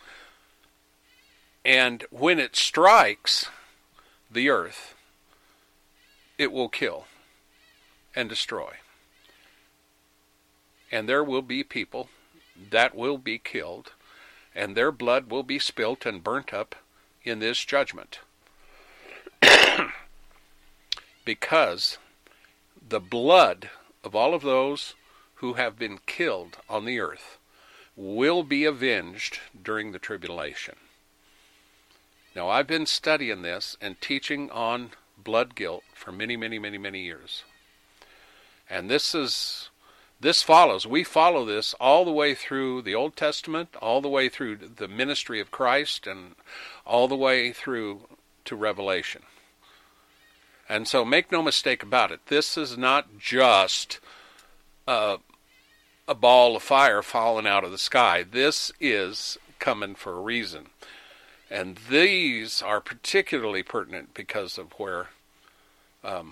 Speaker 4: And when it strikes the earth, it will kill and destroy. And there will be people that will be killed, and their blood will be spilt and burnt up in this judgment. Because the blood of all of those who have been killed on the earth will be avenged during the tribulation. Now, I've been studying this and teaching on blood guilt for many, many, many, many years. And this is... This follows, we follow this all the way through the Old Testament, all the way through the ministry of Christ, and all the way through to Revelation. And so make no mistake about it, this is not just a, a ball of fire falling out of the sky. This is coming for a reason. And these are particularly pertinent because of where... Um,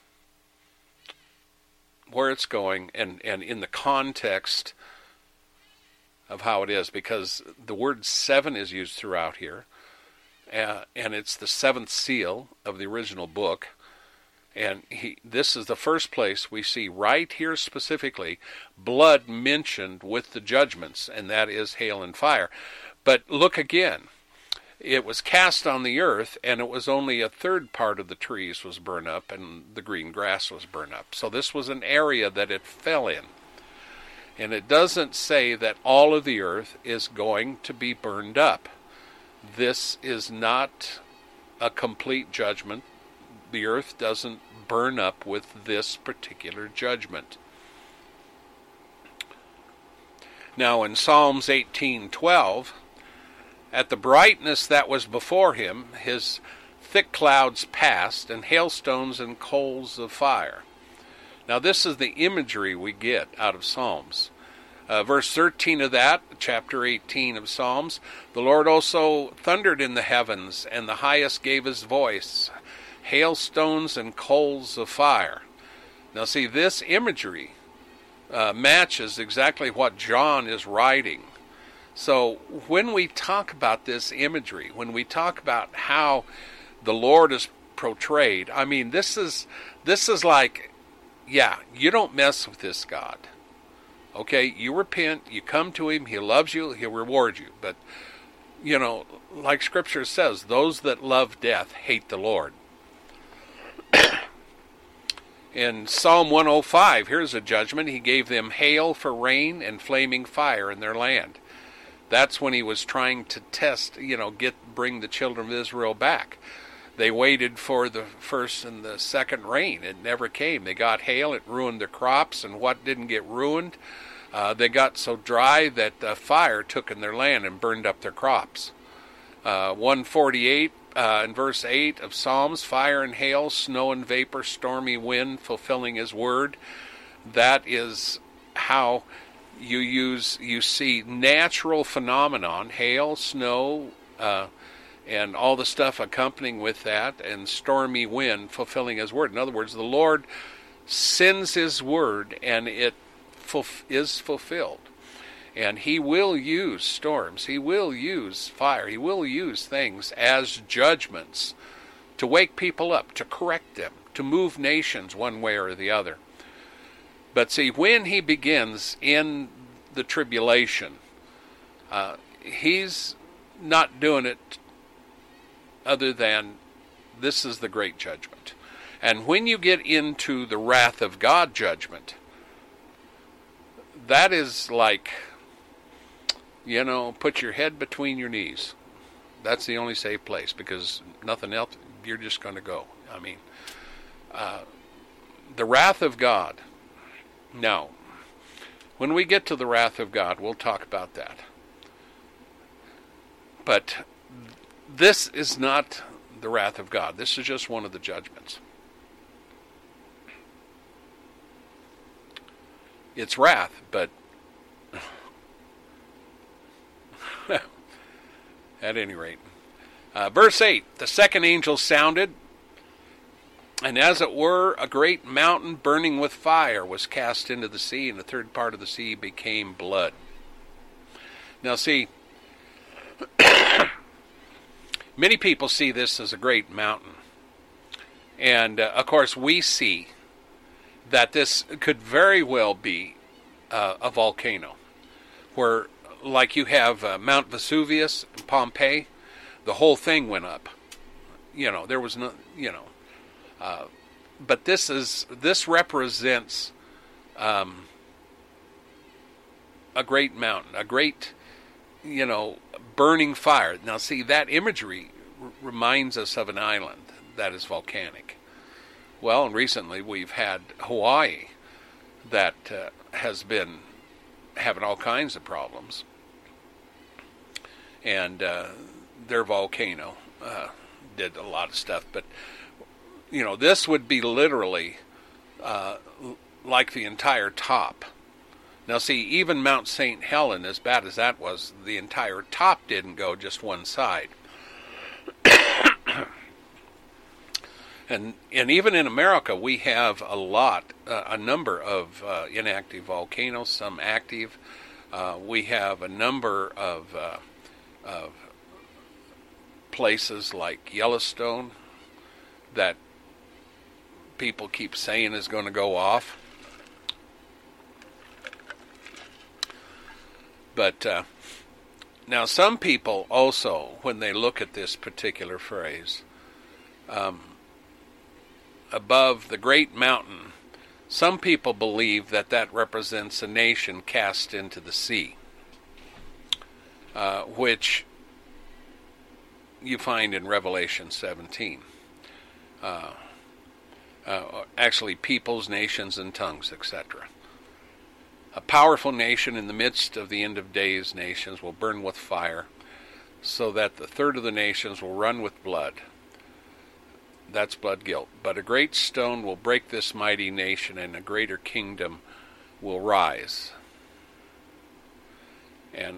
Speaker 4: where it's going, and, and in the context of how it is, because the word seven is used throughout here, uh, and it's the seventh seal of the original book, and he, this is the first place we see right here specifically blood mentioned with the judgments, and that is hail and fire. But look again. It was cast on the earth, and it was only a third part of the trees was burned up, and the green grass was burned up. So this was an area that it fell in. And it doesn't say that all of the earth is going to be burned up. This is not a complete judgment. The earth doesn't burn up with this particular judgment. Now in Psalms eighteen twelve, at the brightness that was before him, his thick clouds passed, and hailstones and coals of fire. Now this is the imagery we get out of Psalms. Uh, verse thirteen of that, chapter eighteen of Psalms, the Lord also thundered in the heavens, and the highest gave his voice, hailstones and coals of fire. Now see, this imagery uh, matches exactly what John is writing So when we talk about this imagery, when we talk about how the Lord is portrayed, I mean, this is this is like, yeah, you don't mess with this God. Okay, you repent, you come to him, he loves you, he'll reward you. But, you know, like Scripture says, those that love death hate the Lord. In Psalm one oh five, here's a judgment. He gave them hail for rain and flaming fire in their land. That's when he was trying to test, you know, get bring the children of Israel back. They waited for the first and the second rain. It never came. They got hail. It ruined their crops. And what didn't get ruined? Uh, they got so dry that uh, fire took in their land and burned up their crops. Uh, one forty-eight uh, in verse eight of Psalms, fire and hail, snow and vapor, stormy wind, fulfilling his word. That is how you use, you see natural phenomenon, hail, snow, uh, and all the stuff accompanying with that, and stormy wind fulfilling his word. In other words, the Lord sends his word, and it fulf- is fulfilled. And he will use storms, he will use fire, he will use things as judgments to wake people up, to correct them, to move nations one way or the other. But see, when he begins in the tribulation, uh, he's not doing it other than this is the great judgment. And when you get into the wrath of God judgment, that is like, you know, put your head between your knees. That's the only safe place, because nothing else, you're just going to go. I mean, uh, the wrath of God. Now, when we get to the wrath of God, we'll talk about that. But this is not the wrath of God. This is just one of the judgments. It's wrath, but at any rate. Uh, verse eight, the second angel sounded, and as it were, a great mountain burning with fire was cast into the sea, and the third part of the sea became blood. Now see, many people see this as a great mountain. And, uh, of course, we see that this could very well be uh, a volcano, where, like you have uh, Mount Vesuvius in Pompeii, the whole thing went up. You know, there was no, you know. Uh, but this is, this represents um, a great mountain, a great, you know, burning fire. Now, see, that imagery r- reminds us of an island that is volcanic. Well, and recently we've had Hawaii that uh, has been having all kinds of problems. And uh, their volcano uh, did a lot of stuff. But, you know, this would be literally uh, like the entire top. Now, see, even Mount Saint Helen, as bad as that was, the entire top didn't go, just one side. and and even in America, we have a lot, uh, a number of uh, inactive volcanoes, some active. Uh, we have a number of, uh, of places like Yellowstone that people keep saying is going to go off. But uh, now some people also, when they look at this particular phrase, um, above the great mountain, some people believe that that represents a nation cast into the sea, uh, which you find in Revelation seventeen. Uh, uh, actually, peoples, nations, and tongues, et cetera. A powerful nation in the midst of the end of days nations will burn with fire, so that the third of the nations will run with blood. That's blood guilt. But a great stone will break this mighty nation, and a greater kingdom will rise. And,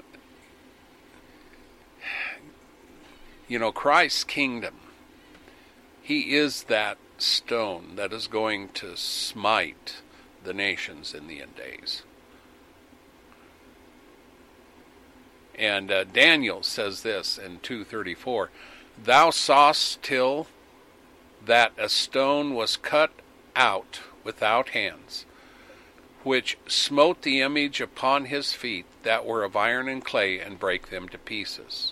Speaker 4: you know, Christ's kingdom, he is that stone that is going to smite the nations in the end days. And uh, Daniel says this in two thirty-four, "Thou sawest till that a stone was cut out without hands, which smote the image upon his feet that were of iron and clay, and brake them to pieces.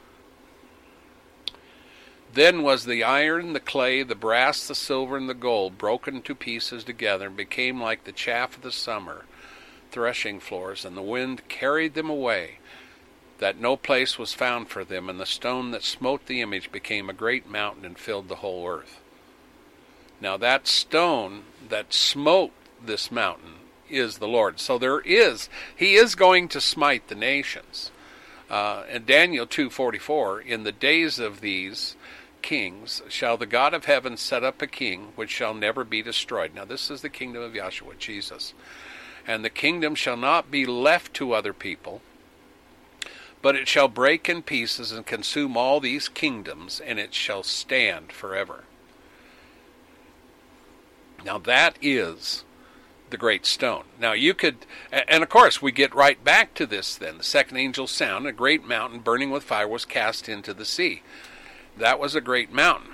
Speaker 4: Then was the iron, the clay, the brass, the silver, and the gold broken to pieces together, and became like the chaff of the summer threshing floors, and the wind carried them away, that no place was found for them, and the stone that smote the image became a great mountain and filled the whole earth." Now that stone that smote this mountain is the Lord. So there is, he is going to smite the nations. Uh, and Daniel two forty-four, "In the days of these kings shall the God of heaven set up a king which shall never be destroyed." Now this is the kingdom of Yahshua, Jesus. "And the kingdom shall not be left to other people, but it shall break in pieces and consume all these kingdoms, and it shall stand forever." Now that is the great stone. Now you could, and of course we get right back to this then. The second angel's sound, a great mountain burning with fire was cast into the sea. That was a great mountain.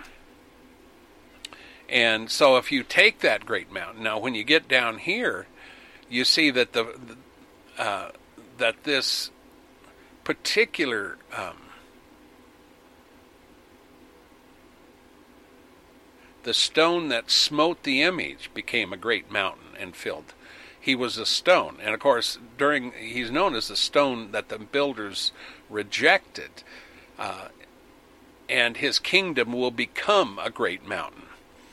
Speaker 4: And so if you take that great mountain, now when you get down here, you see that the uh, that this particular um, the stone that smote the image became a great mountain and filled. He was a stone, and of course, during he's known as the stone that the builders rejected, uh, and his kingdom will become a great mountain.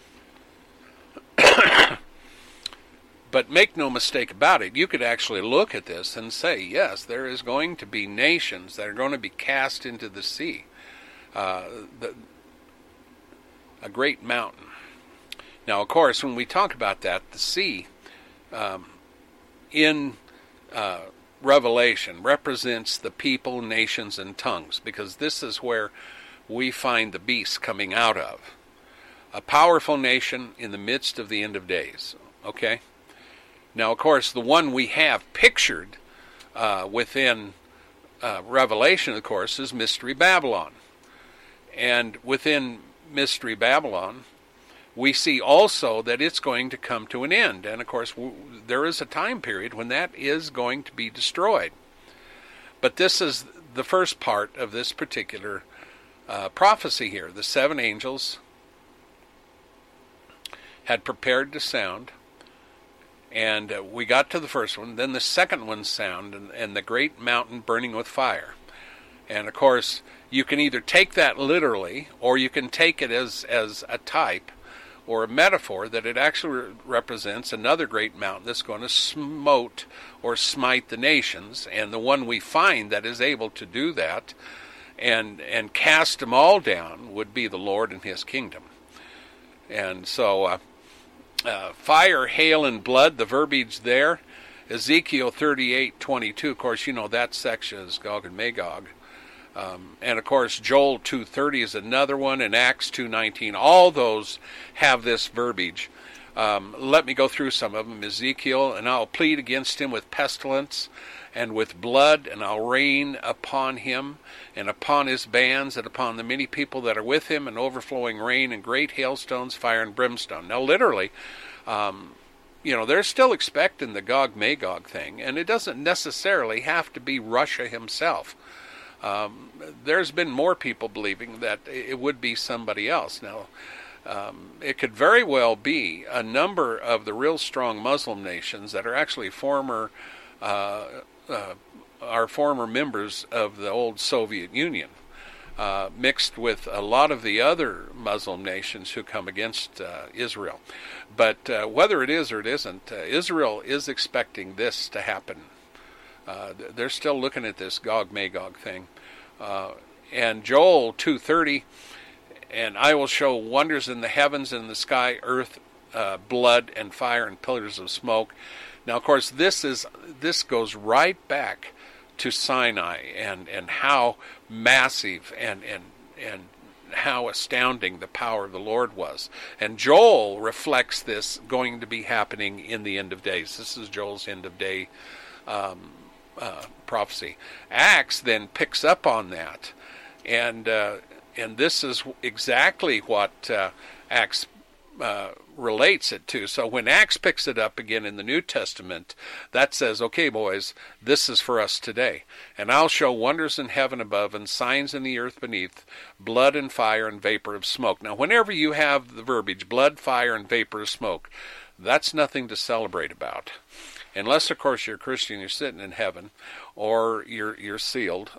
Speaker 4: But make no mistake about it, you could actually look at this and say, yes, there is going to be nations that are going to be cast into the sea. Uh, the, a great mountain. Now, of course, when we talk about that, the sea um, in uh, Revelation represents the people, nations, and tongues, because this is where we find the beast coming out of. A powerful nation in the midst of the end of days. Okay? Now, of course, the one we have pictured uh, within uh, Revelation, of course, is Mystery Babylon. And within Mystery Babylon, we see also that it's going to come to an end. And, of course, w- there is a time period when that is going to be destroyed. But this is the first part of this particular uh, prophecy here. The seven angels had prepared to sound. And uh, we got to the first one. Then the second one sound, and, and the great mountain burning with fire. And, of course, you can either take that literally, or you can take it as, as a type or a metaphor that it actually re- represents another great mountain that's going to smote or smite the nations. And the one we find that is able to do that and and cast them all down would be the Lord and his kingdom. And so uh, uh, fire, hail, and blood, the verbiage there. Ezekiel thirty-eight twenty-two, of course, you know that section is Gog and Magog. Um, and, of course, Joel two thirty is another one, and Acts two nineteen. All those have this verbiage. Um, let me go through some of them. Ezekiel, "And I'll plead against him with pestilence and with blood, and I'll rain upon him and upon his bands and upon the many people that are with him, and overflowing rain and great hailstones, fire and brimstone." Now, literally, um, you know, they're still expecting the Gog-Magog thing, and it doesn't necessarily have to be Russia himself. Um, there's been more people believing that it would be somebody else. Now, um, it could very well be a number of the real strong Muslim nations that are actually former, uh, uh, are former members of the old Soviet Union, uh, mixed with a lot of the other Muslim nations who come against uh, Israel. But uh, whether it is or it isn't, uh, Israel is expecting this to happen. Uh, they're still looking at this Gog-Magog thing. Uh, and Joel two thirty, "And I will show wonders in the heavens and in the sky, earth, uh, blood and fire and pillars of smoke." Now, of course, this is this goes right back to Sinai and, and how massive and, and, and how astounding the power of the Lord was. And Joel reflects this going to be happening in the end of days. This is Joel's end of day um uh, prophecy. Acts then picks up on that, and uh, and this is exactly what uh, Acts uh, relates it to. So when Acts picks it up again in the New Testament, that says, okay, boys, this is for us today. And I'll show wonders in heaven above and signs in the earth beneath, blood and fire and vapor of smoke. Now, whenever you have the verbiage, blood, fire, and vapor of smoke, that's nothing to celebrate about. Unless, of course, you're a Christian, you're sitting in heaven, or you're you're sealed.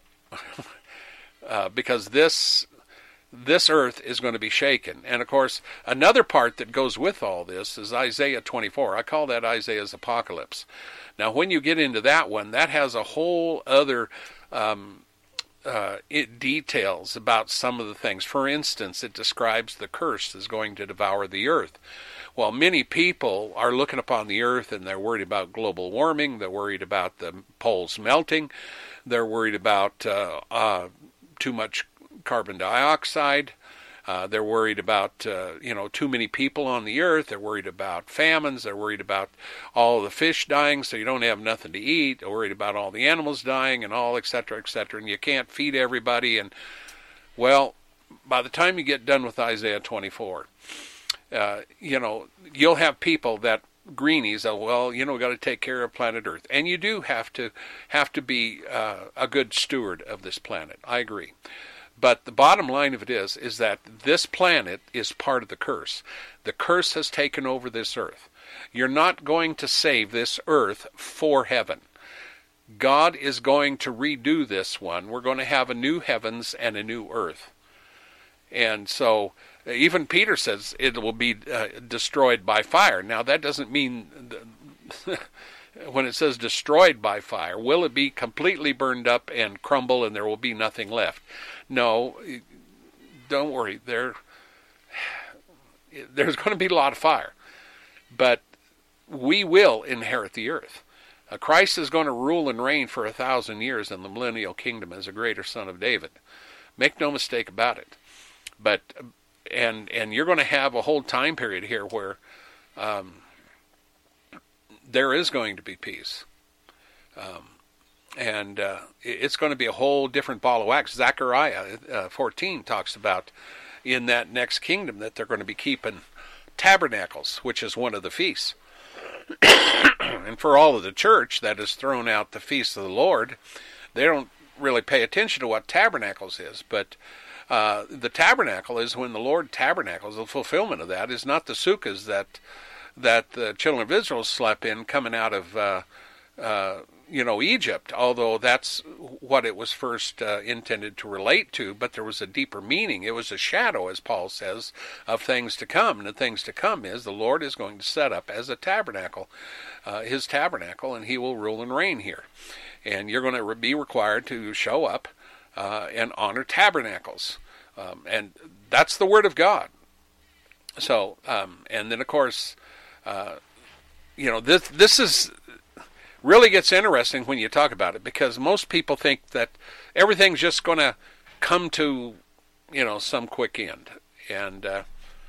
Speaker 4: uh, because this... This earth is going to be shaken. And, of course, another part that goes with all this is Isaiah twenty-four. I call that Isaiah's apocalypse. Now, when you get into that one, that has a whole other um, uh, it details about some of the things. For instance, it describes the curse is going to devour the earth. Well, many people are looking upon the earth and they're worried about global warming. They're worried about the poles melting. They're worried about uh, uh, too much carbon dioxide. Uh, they're worried about, uh, you know, too many people on the earth. They're worried about famines. They're worried about all the fish dying so you don't have nothing to eat. They're worried about all the animals dying and all, et cetera, et cetera. And you can't feed everybody. And, well, by the time you get done with Isaiah twenty-four, uh, you know, you'll have people that greenies, oh, well, you know, we've got to take care of planet Earth. And you do have to have to be uh, a good steward of this planet. I agree. But the bottom line of it is, is that this planet is part of the curse. The curse has taken over this earth. You're not going to save this earth for heaven. God is going to redo this one. We're going to have a new heavens and a new earth. And so even Peter says it will be uh, destroyed by fire. Now that doesn't mean... when it says destroyed by fire, will it be completely burned up and crumble and there will be nothing left? No, don't worry. There, there's going to be a lot of fire. But we will inherit the earth. Uh, Christ is going to rule and reign for a thousand years in the millennial kingdom as a greater son of David. Make no mistake about it. But and and you're going to have a whole time period here where um, there is going to be peace. Um, and uh, it's going to be a whole different ball of wax. Zechariah uh, fourteen talks about in that next kingdom that they're going to be keeping tabernacles, which is one of the feasts. And for all of the church that has thrown out the feast of the Lord, they don't really pay attention to what tabernacles is. But uh, the tabernacle is when the Lord tabernacles. The fulfillment of that is not the sukkahs that that the children of Israel slept in coming out of, uh, uh, you know, Egypt, although that's what it was first uh, intended to relate to, but there was a deeper meaning. It was a shadow, as Paul says, of things to come, and the things to come is the Lord is going to set up as a tabernacle, uh, his tabernacle, and he will rule and reign here. And you're going to be required to show up uh, and honor tabernacles, um, and that's the Word of God. So, um, and then, of course, Uh, you know, this this is really gets interesting when you talk about it, because most people think that everything's just going to come to, you know, some quick end. And, uh,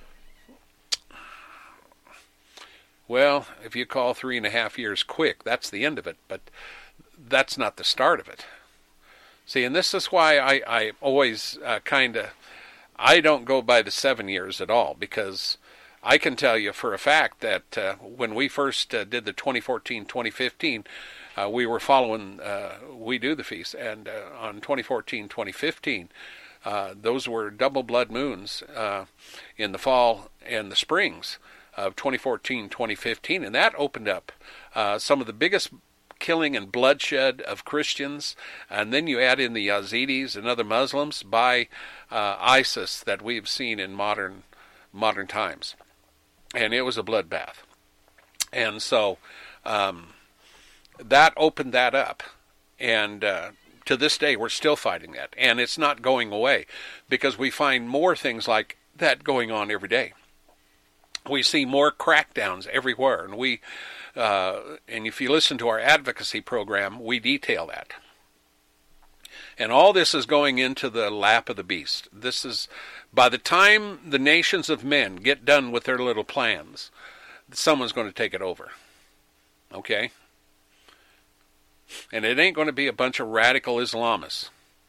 Speaker 4: well, if you call three and a half years quick, that's the end of it. But that's not the start of it. See, and this is why I, I always uh, kind of, I don't go by the seven years at all, because I can tell you for a fact that uh, when we first uh, did the twenty fourteen twenty fifteen, uh, we were following, uh, we do the feast, and uh, on twenty fourteen twenty fifteen, uh, those were double blood moons uh, in the fall and the springs of twenty fourteen twenty fifteen, and that opened up uh, some of the biggest killing and bloodshed of Christians, and then you add in the Yazidis and other Muslims by uh, ISIS that we've seen in modern modern times. And it was a bloodbath. And so um, that opened that up. And uh, to this day, we're still fighting that. And it's not going away, because we find more things like that going on every day. We see more crackdowns everywhere. And we, uh, and if you listen to our advocacy program, we detail that. And all this is going into the lap of the beast. This is, by the time the nations of men get done with their little plans, someone's going to take it over. Okay?
Speaker 2: And it ain't going to be a bunch of radical Islamists.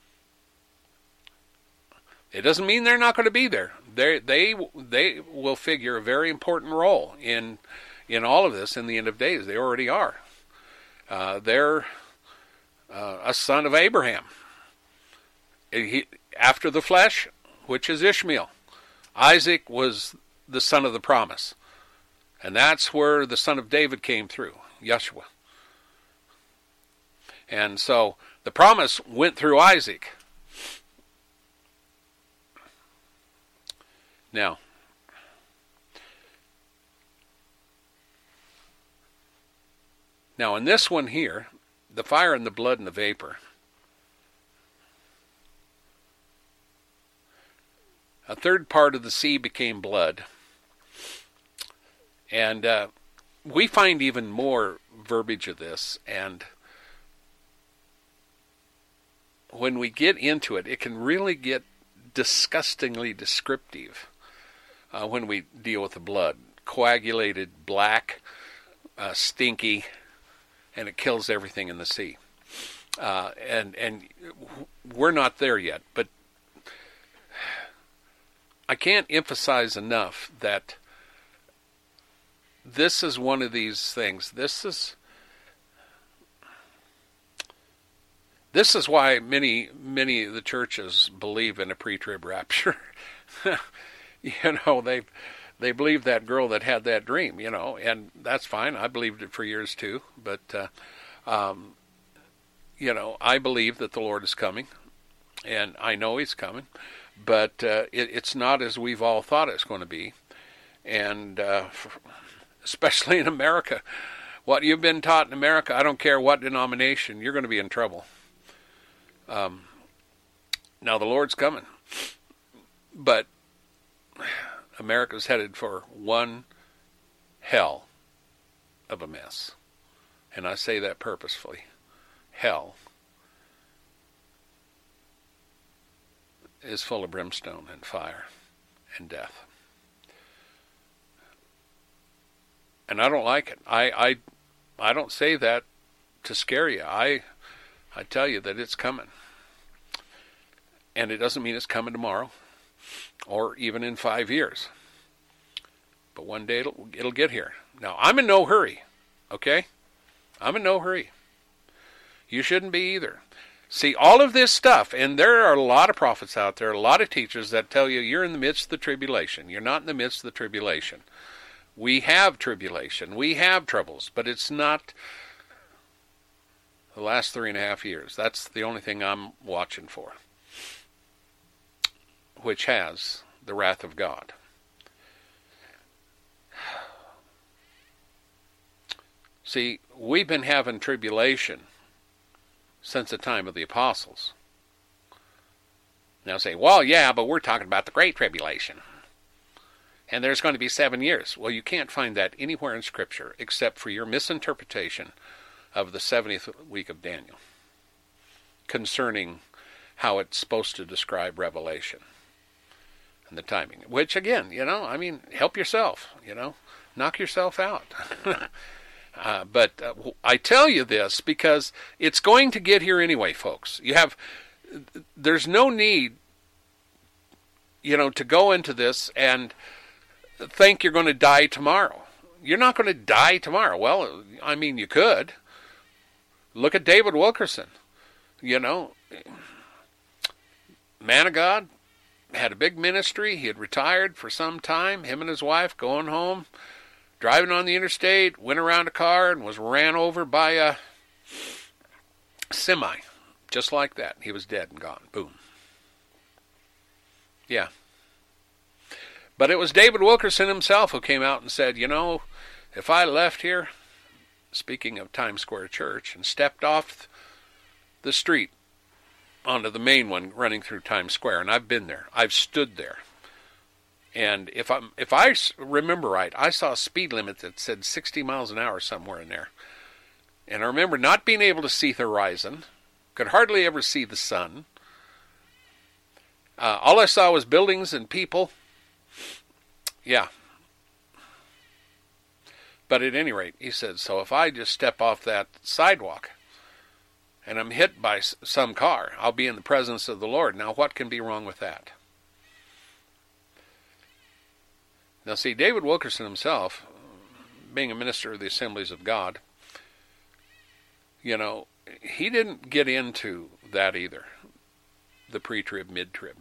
Speaker 2: It doesn't mean they're not going to be there. They they they will figure a very important role in in all of this in the end of days. They already are. Uh, they're uh, a son of Abraham. He, after the flesh, which is Ishmael. Isaac was the son of the promise. And that's where the son of David came through, Yeshua. And so the promise went through Isaac. Now, now in this one here, the fire and the blood and the vapor, a third part of the sea became blood. And uh, we find even more verbiage of this, and when we get into it, it can really get disgustingly descriptive uh, when we deal with the blood. Coagulated, black, uh, stinky, and it kills everything in the sea. Uh, and and we're not there yet, but I can't emphasize enough that this is one of these things. This is this is why many many of the churches believe in a pre-trib rapture. You know, they they believe that girl that had that dream. You know, and that's fine. I believed it for years too. But uh, um, you know, I believe that the Lord is coming, and I know He's coming. But uh, it, it's not as we've all thought it's going to be, and uh, especially in America. What you've been taught in America, I don't care what denomination, you're going to be in trouble. Um, now the Lord's coming, but America's headed for one hell of a mess, and I say that purposefully. Hell is full of brimstone and fire and death. And I don't like it. I, I, I don't say that to scare you. I, I tell you that it's coming. And it doesn't mean it's coming tomorrow or even in five years. But one day it'll, it'll get here. Now, I'm in no hurry, okay? I'm in no hurry. You shouldn't be either. See, all of this stuff, and there are a lot of prophets out there, a lot of teachers that tell you you're in the midst of the tribulation. You're not in the midst of the tribulation. We have tribulation. We have troubles, but it's not the last three and a half years. That's the only thing I'm watching for, which has the wrath of God. See, we've been having tribulation since the time of the apostles. Now say, well, yeah, but we're talking about the Great Tribulation. And there's going to be seven years. Well, you can't find that anywhere in Scripture except for your misinterpretation of the seventieth week of Daniel concerning how it's supposed to describe Revelation and the timing. Which, again, you know, I mean, help yourself, you know, knock yourself out. Uh, but uh, I tell you this because it's going to get here anyway, folks. You have, there's no need, you know, to go into this and think you're going to die tomorrow. You're not going to die tomorrow. Well, I mean, you could. Look at David Wilkerson. You know, man of God, had a big ministry. He had retired for some time, him and his wife going home. Driving on the interstate, went around a car and was ran over by a semi. Just like that. He was dead and gone. Boom. Yeah. But it was David Wilkerson himself who came out and said, you know, if I left here, speaking of Times Square Church, and stepped off the street onto the main one running through Times Square, and I've been there. I've stood there. And if I if I remember right, I saw a speed limit that said sixty miles an hour somewhere in there. And I remember not being able to see the horizon, could hardly ever see the sun. Uh, all I saw was buildings and people. Yeah. But at any rate, he said, so if I just step off that sidewalk,
Speaker 4: and I'm hit by some car, I'll be in the presence of the Lord. Now, what can be wrong with that? Now, see, David Wilkerson himself, being a minister of the Assemblies of God, you know, he didn't get into that either, the pre-trib, mid-trib.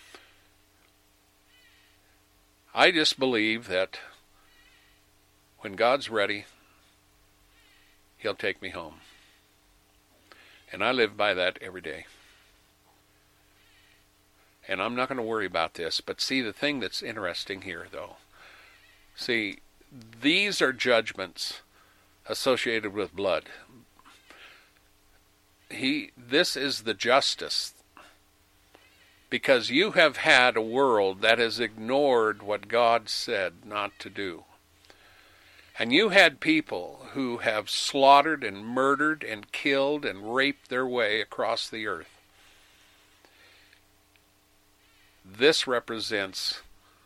Speaker 4: I just believe that when God's ready, He'll take me home. And I live by that every day. And I'm not going to worry about this, but see, the thing that's interesting here, though, see, these are judgments associated with blood. He, this is the justice, because you have had a world that has ignored what God said not to do. And you had people who have slaughtered and murdered and killed and raped their way across the earth. This represents,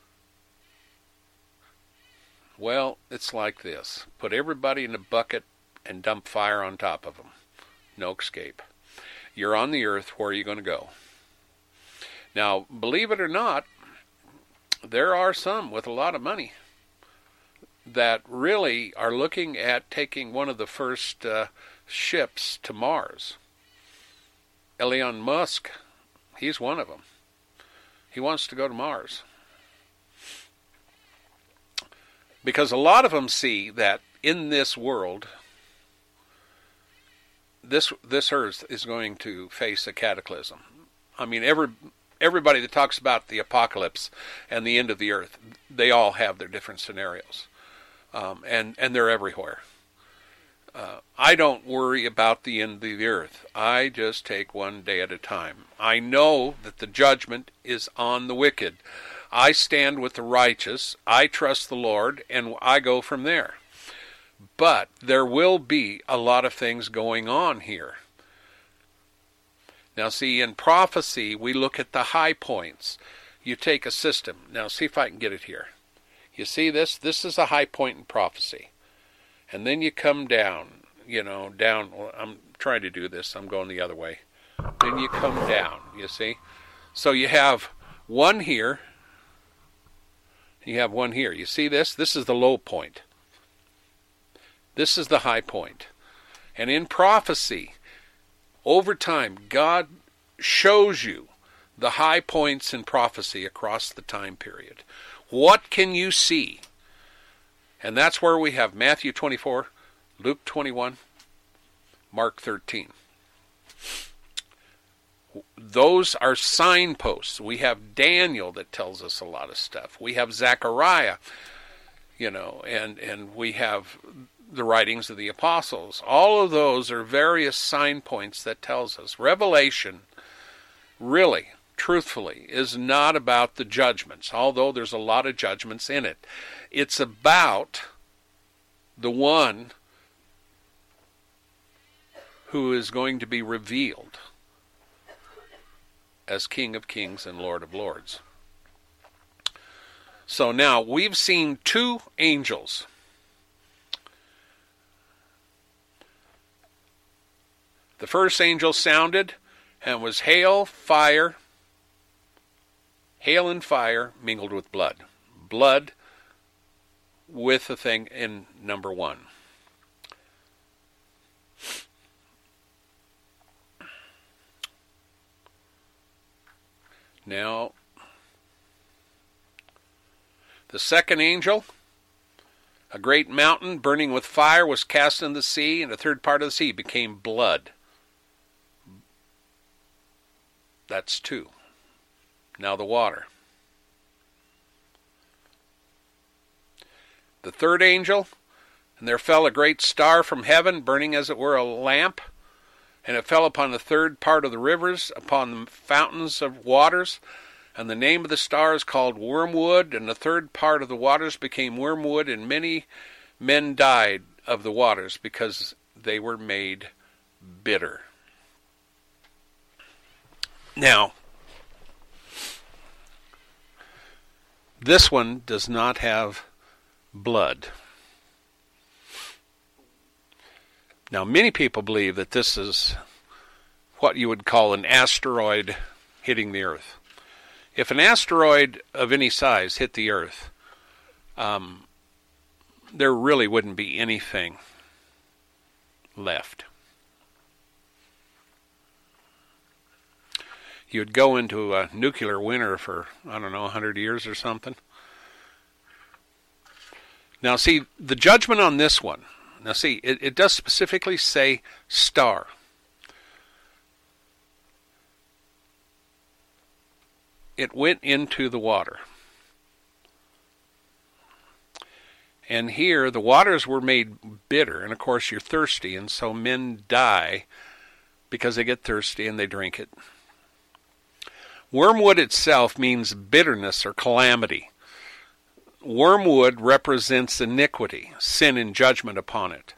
Speaker 4: well, it's like this. Put everybody in a bucket and dump fire on top of them. No escape. You're on the earth. Where are you going to go? Now, believe it or not, there are some with a lot of money that really are looking at taking one of the first uh, ships to Mars. Elon Musk, he's one of them. He wants to go to Mars. Because a lot of them see that in this world, this this earth is going to face a cataclysm. I mean, every everybody that talks about the apocalypse and the end of the earth, they all have their different scenarios. Um, and, and they're everywhere. Uh, I don't worry about the end of the earth. I just take one day at a time. I know that the judgment is on the wicked. I stand with the righteous. I trust the Lord, and I go from there. But there will be a lot of things going on here. Now see, in prophecy, we look at the high points. You take a system. Now see if I can get it here. You see this? This is a high point in prophecy. And then you come down, you know, down. Well, I'm trying to do this. I'm going the other way. Then you come down, you see? So you have one here. You have one here. You see this? This is the low point. This is the high point. And in prophecy, over time, God shows you the high points in prophecy across the time period. What can you see? And that's where we have Matthew twenty-four, Luke twenty-one, Mark thirteen. Those are signposts. We have Daniel that tells us a lot of stuff. We have Zechariah, you know, and, and we have the writings of the apostles. All of those are various signposts that tells us. Revelation, really, truthfully, is not about the judgments, although there's a lot of judgments in it. It's about the one who is going to be revealed as King of Kings and Lord of Lords. So now, we've seen two angels. The first angel sounded, and was hail, fire, hail and fire mingled with blood. Blood with the thing in number one. Now, the second angel, a great mountain burning with fire was cast in the sea, and a third part of the sea became blood. That's two. Now the water. The third angel, and there fell a great star from heaven, burning as it were a lamp, and it fell upon the third part of the rivers, upon the fountains of waters, and the name of the star is called Wormwood, and the third part of the waters became wormwood, and many men died of the waters, because they were made bitter. Now, this one does not have blood. Now, many people believe that this is
Speaker 2: what you would call an asteroid hitting the Earth. If an asteroid of any size hit the Earth, um, there really wouldn't be anything left. You'd go into a nuclear winter for, I don't know, one hundred years or something. Now see, the judgment on this one, now see, it, it does specifically say star. It went into the water. And here, the waters were made bitter, and of course you're thirsty, and so men die because they get thirsty and they drink it. Wormwood itself means bitterness or calamity. Wormwood represents iniquity, sin and judgment upon it.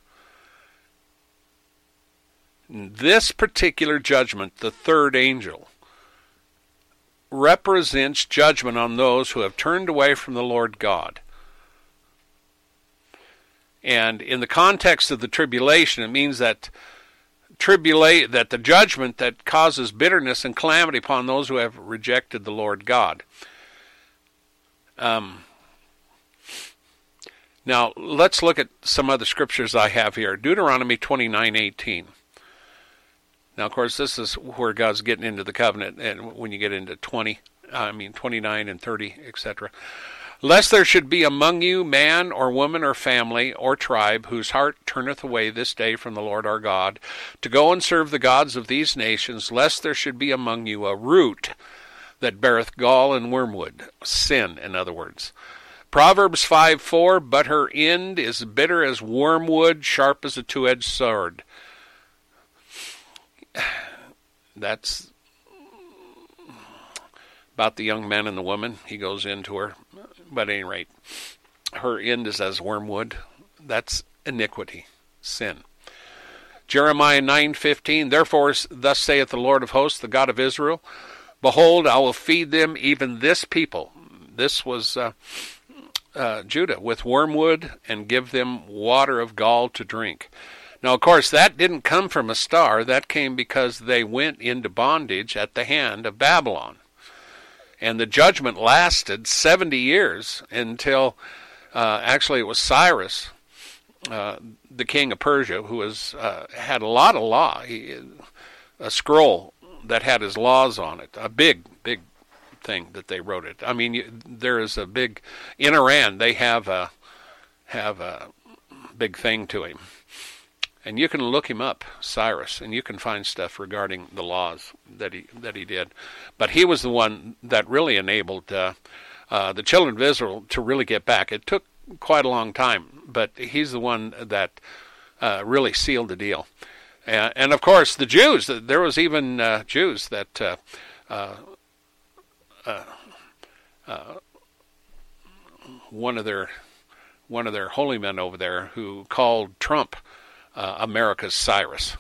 Speaker 2: This particular judgment, the third angel, represents judgment on those who have turned away from the Lord God. And in the context of the tribulation, it means that tribula- that the judgment that causes bitterness and calamity upon those who have rejected the Lord God. Um, now, let's look at some other scriptures I have here. Deuteronomy twenty-nine eighteen. Now, of course, this is where God's getting into the covenant, and when you get into twenty, I mean twenty-nine and thirty, et cetera. Lest there should be among you man or woman or family or tribe whose heart turneth away this day from the Lord our God, to go and serve the gods of these nations, lest there should be among you a root that beareth gall and wormwood, sin, in other words. Proverbs five four, but her end is bitter as wormwood, sharp as a two-edged sword. That's about the young man and the woman. He goes into her. But at any rate, her end is as wormwood. That's iniquity, sin. Jeremiah nine fifteen, therefore thus saith the Lord of hosts, the God of Israel, behold, I will feed them, even this people. This was uh, uh, Judah, with wormwood, and give them water of gall to drink. Now, of course, that didn't come from a star. That came because they went into bondage at the hand of Babylon. And the judgment lasted seventy years until, uh, actually it was Cyrus, uh, the king of Persia, who was uh, had a lot of law, he, a scroll that had his laws on it, a big, big thing that they wrote it. I mean, you, there is a big, in Iran, they have a, have a big thing to him. And you can look him up, Cyrus, and you can find stuff regarding the laws that he that he did. But he was the one that really enabled uh, uh, the children of Israel to really get back. It took quite a long time, but he's the one that uh, really sealed the deal. And, and of course, the Jews. There was even uh, Jews that uh, uh, uh, uh, one of their one of their holy men over there who called Trump Uh, America's Cyrus,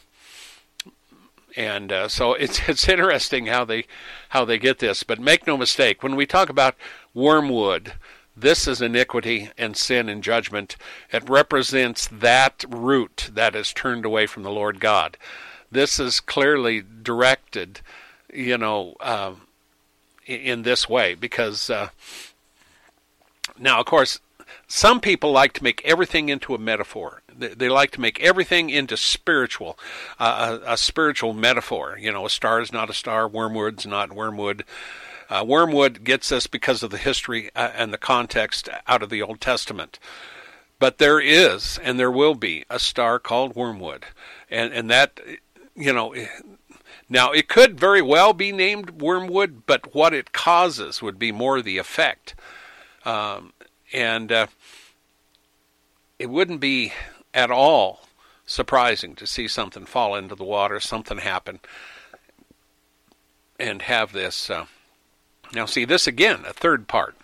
Speaker 2: and uh, so it's it's interesting how they how they get this. But make no mistake, when we talk about wormwood, this is iniquity and sin and judgment. It represents that root that is turned away from the Lord God. This is clearly directed, you know, uh, in this way because uh, now, of course, some people like to make everything into a metaphor. They like to make everything into spiritual, uh, a, a spiritual metaphor. You know, a star is not a star, wormwood's not wormwood. Uh, wormwood gets us because of the history uh, and the context out of the Old Testament. But there is, and there will be, a star called wormwood. And, and that, you know, now it could very well be named wormwood, but what it causes would be more the effect. Um, and uh, it wouldn't be at all surprising to see something fall into the water, something happen, and have this. Uh, now, see, this again, a third part.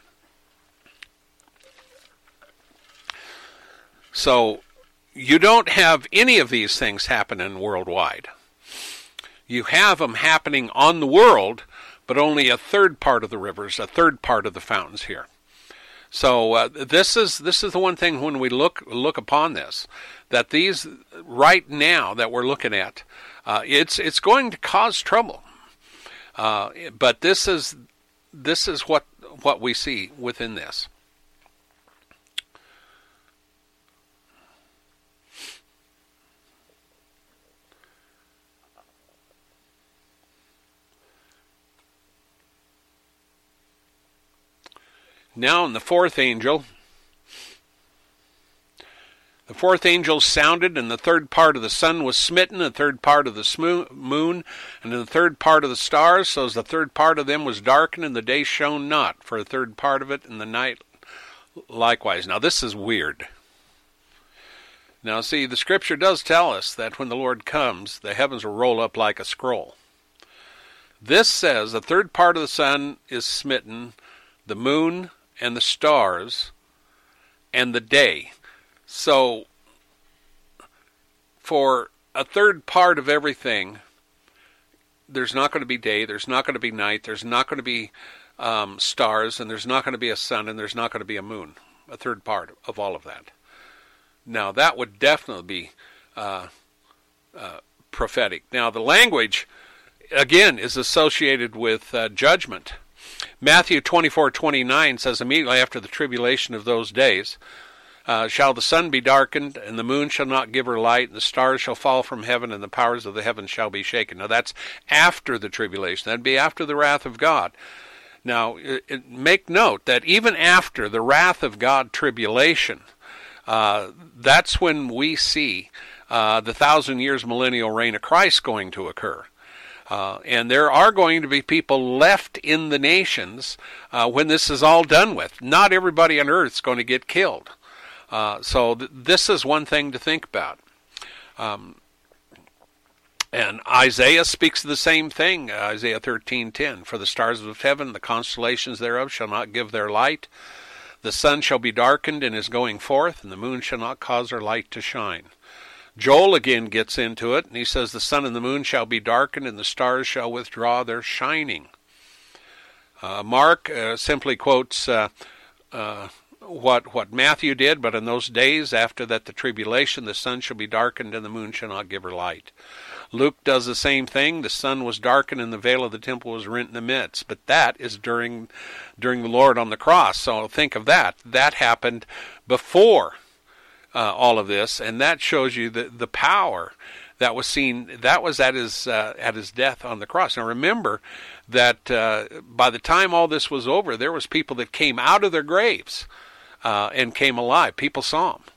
Speaker 2: So, you don't have any of these things happening worldwide. You have them happening on the world, but only a third part of the rivers, a third part of the fountains here. So uh, this is this is the one thing when we look look upon this, that these right now that we're looking at, uh, it's it's going to cause trouble. Uh, but this is this is what what we see within this. Now in the fourth angel, the fourth angel sounded, and the third part of the sun was smitten, the third part of the moon, and the third part of the stars, so as the third part of them was darkened, and the day shone not for a third part of it, and the night likewise. Now this is weird. Now see, the scripture does tell us that when the Lord comes, the heavens will roll up like a scroll. This says the third part of the sun is smitten, the moon and the stars and the day. So for a third part of everything, there's not going to be day, there's not going to be night, there's not going to be um, stars, and there's not going to be a sun, and there's not going to be a moon. A third part of all of that. Now that would definitely be uh, uh, prophetic. Now the language, again, is associated with uh, judgment. Matthew twenty-four twenty-nine says, immediately after the tribulation of those days, uh, shall the sun be darkened, and the moon shall not give her light, and the stars shall fall from heaven, and the powers of the heavens shall be shaken. Now that's after the tribulation. That'd be after the wrath of God. Now, it, it, make note that even after the wrath of God tribulation, uh, that's when we see uh, the thousand years millennial reign of Christ going to occur. Uh, and there are going to be people left in the nations uh, when this is all done with. Not everybody on earth is going to get killed. Uh, so th- this is one thing to think about. Um, and Isaiah speaks of the same thing, uh, Isaiah thirteen ten. For the stars of heaven, the constellations thereof, shall not give their light. The sun shall be darkened in his going forth, and the moon shall not cause her light to shine. Joel again gets into it, and he says, the sun and the moon shall be darkened, and the stars shall withdraw their shining. Uh, Mark uh, simply quotes uh, uh, what what Matthew did, but in those days after that the tribulation, the sun shall be darkened, and the moon shall not give her light. Luke does the same thing. The sun was darkened, and the veil of the temple was rent in the midst. But that is during during the Lord on the cross. So think of that. That happened before Uh, all of this, and that shows you the, the power that was seen. That was at his uh, at his death on the cross. Now remember that uh, by the time all this was over, there was people that came out of their graves uh, and came alive. People saw them,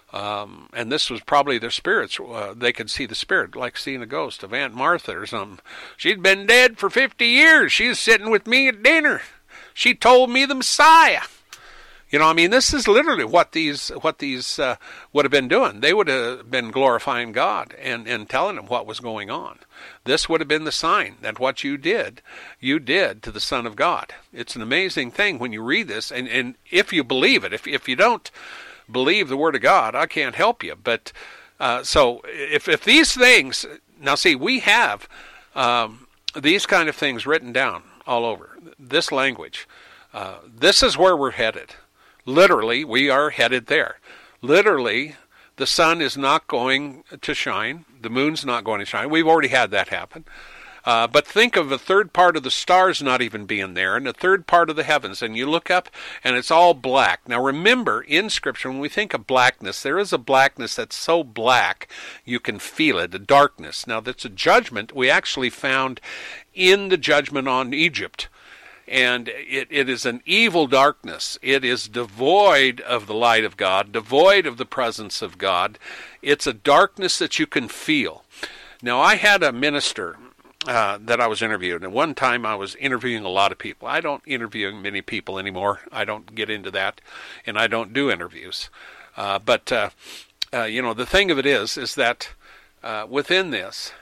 Speaker 2: um, and this was probably their spirits. Uh, they could see the spirit, like seeing a ghost of Aunt Martha or something. She'd been dead for fifty years. She was sitting with me at dinner. She told me the Messiah. You know, I mean, this is literally what these what these uh, would have been doing. They would have been glorifying God and, and telling him what was going on. This would have been the sign that what you did, you did to the Son of God. It's an amazing thing when you read this, and, and if you believe it. If if you don't believe the Word of God, I can't help you. But uh, so if if these things, now see, we have um, these kind of things written down all over, this language. Uh, this is where we're headed. Literally, we are headed there. Literally, the sun is not going to shine. The moon's not going to shine. We've already had that happen. Uh, but think of a third part of the stars not even being there, and a third part of the heavens. And you look up, and it's all black. Now remember, in Scripture, when we think of blackness, there is a blackness that's so black you can feel it, a darkness. Now that's a judgment we actually found in the judgment on Egypt. And it, it is an evil darkness. It is devoid of the light of God, devoid of the presence of God. It's a darkness that you can feel. Now, I had a minister uh, that I was interviewing, and one time I was interviewing a lot of people. I don't interview many people anymore. I don't get into that, and I don't do interviews. Uh, but, uh, uh, you know, the thing of it is, is that uh, within this,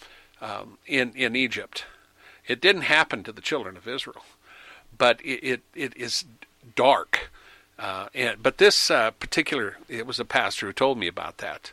Speaker 2: um, in, in Egypt, it didn't happen to the children of Israel, but it it, it is dark. Uh, and, but this uh, particular, it was a pastor who told me about that.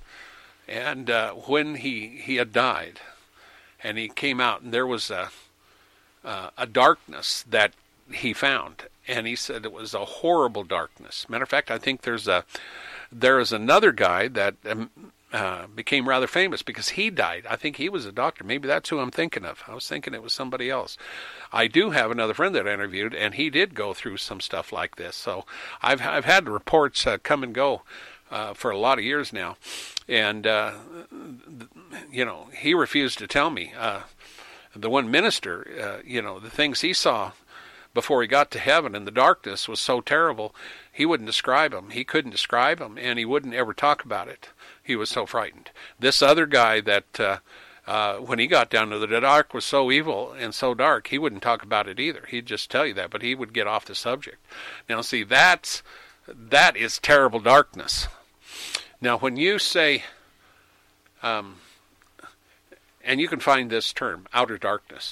Speaker 2: And uh, when he, he had died, and he came out, and there was a uh, a darkness that he found, and he said it was a horrible darkness. Matter of fact, I think there's a there is another guy that um, uh, became rather famous because he died. I think he was a doctor. Maybe that's who I'm thinking of. I was thinking it was somebody else. I do have another friend that I interviewed, and he did go through some stuff like this. So I've I've had reports uh, come and go uh, for a lot of years now, and uh, you know, he refused to tell me. Uh, the one minister, uh, you know, the things he saw before he got to heaven in the darkness was so terrible, he wouldn't describe them. He couldn't describe them, and he wouldn't ever talk about it. He was so frightened. This other guy that, uh, uh, when he got down to the dark, was so evil and so dark, he wouldn't talk about it either. He'd just tell you that, but he would get off the subject. Now, see, that's, that is terrible darkness. Now, when you say, um, and you can find this term, outer darkness,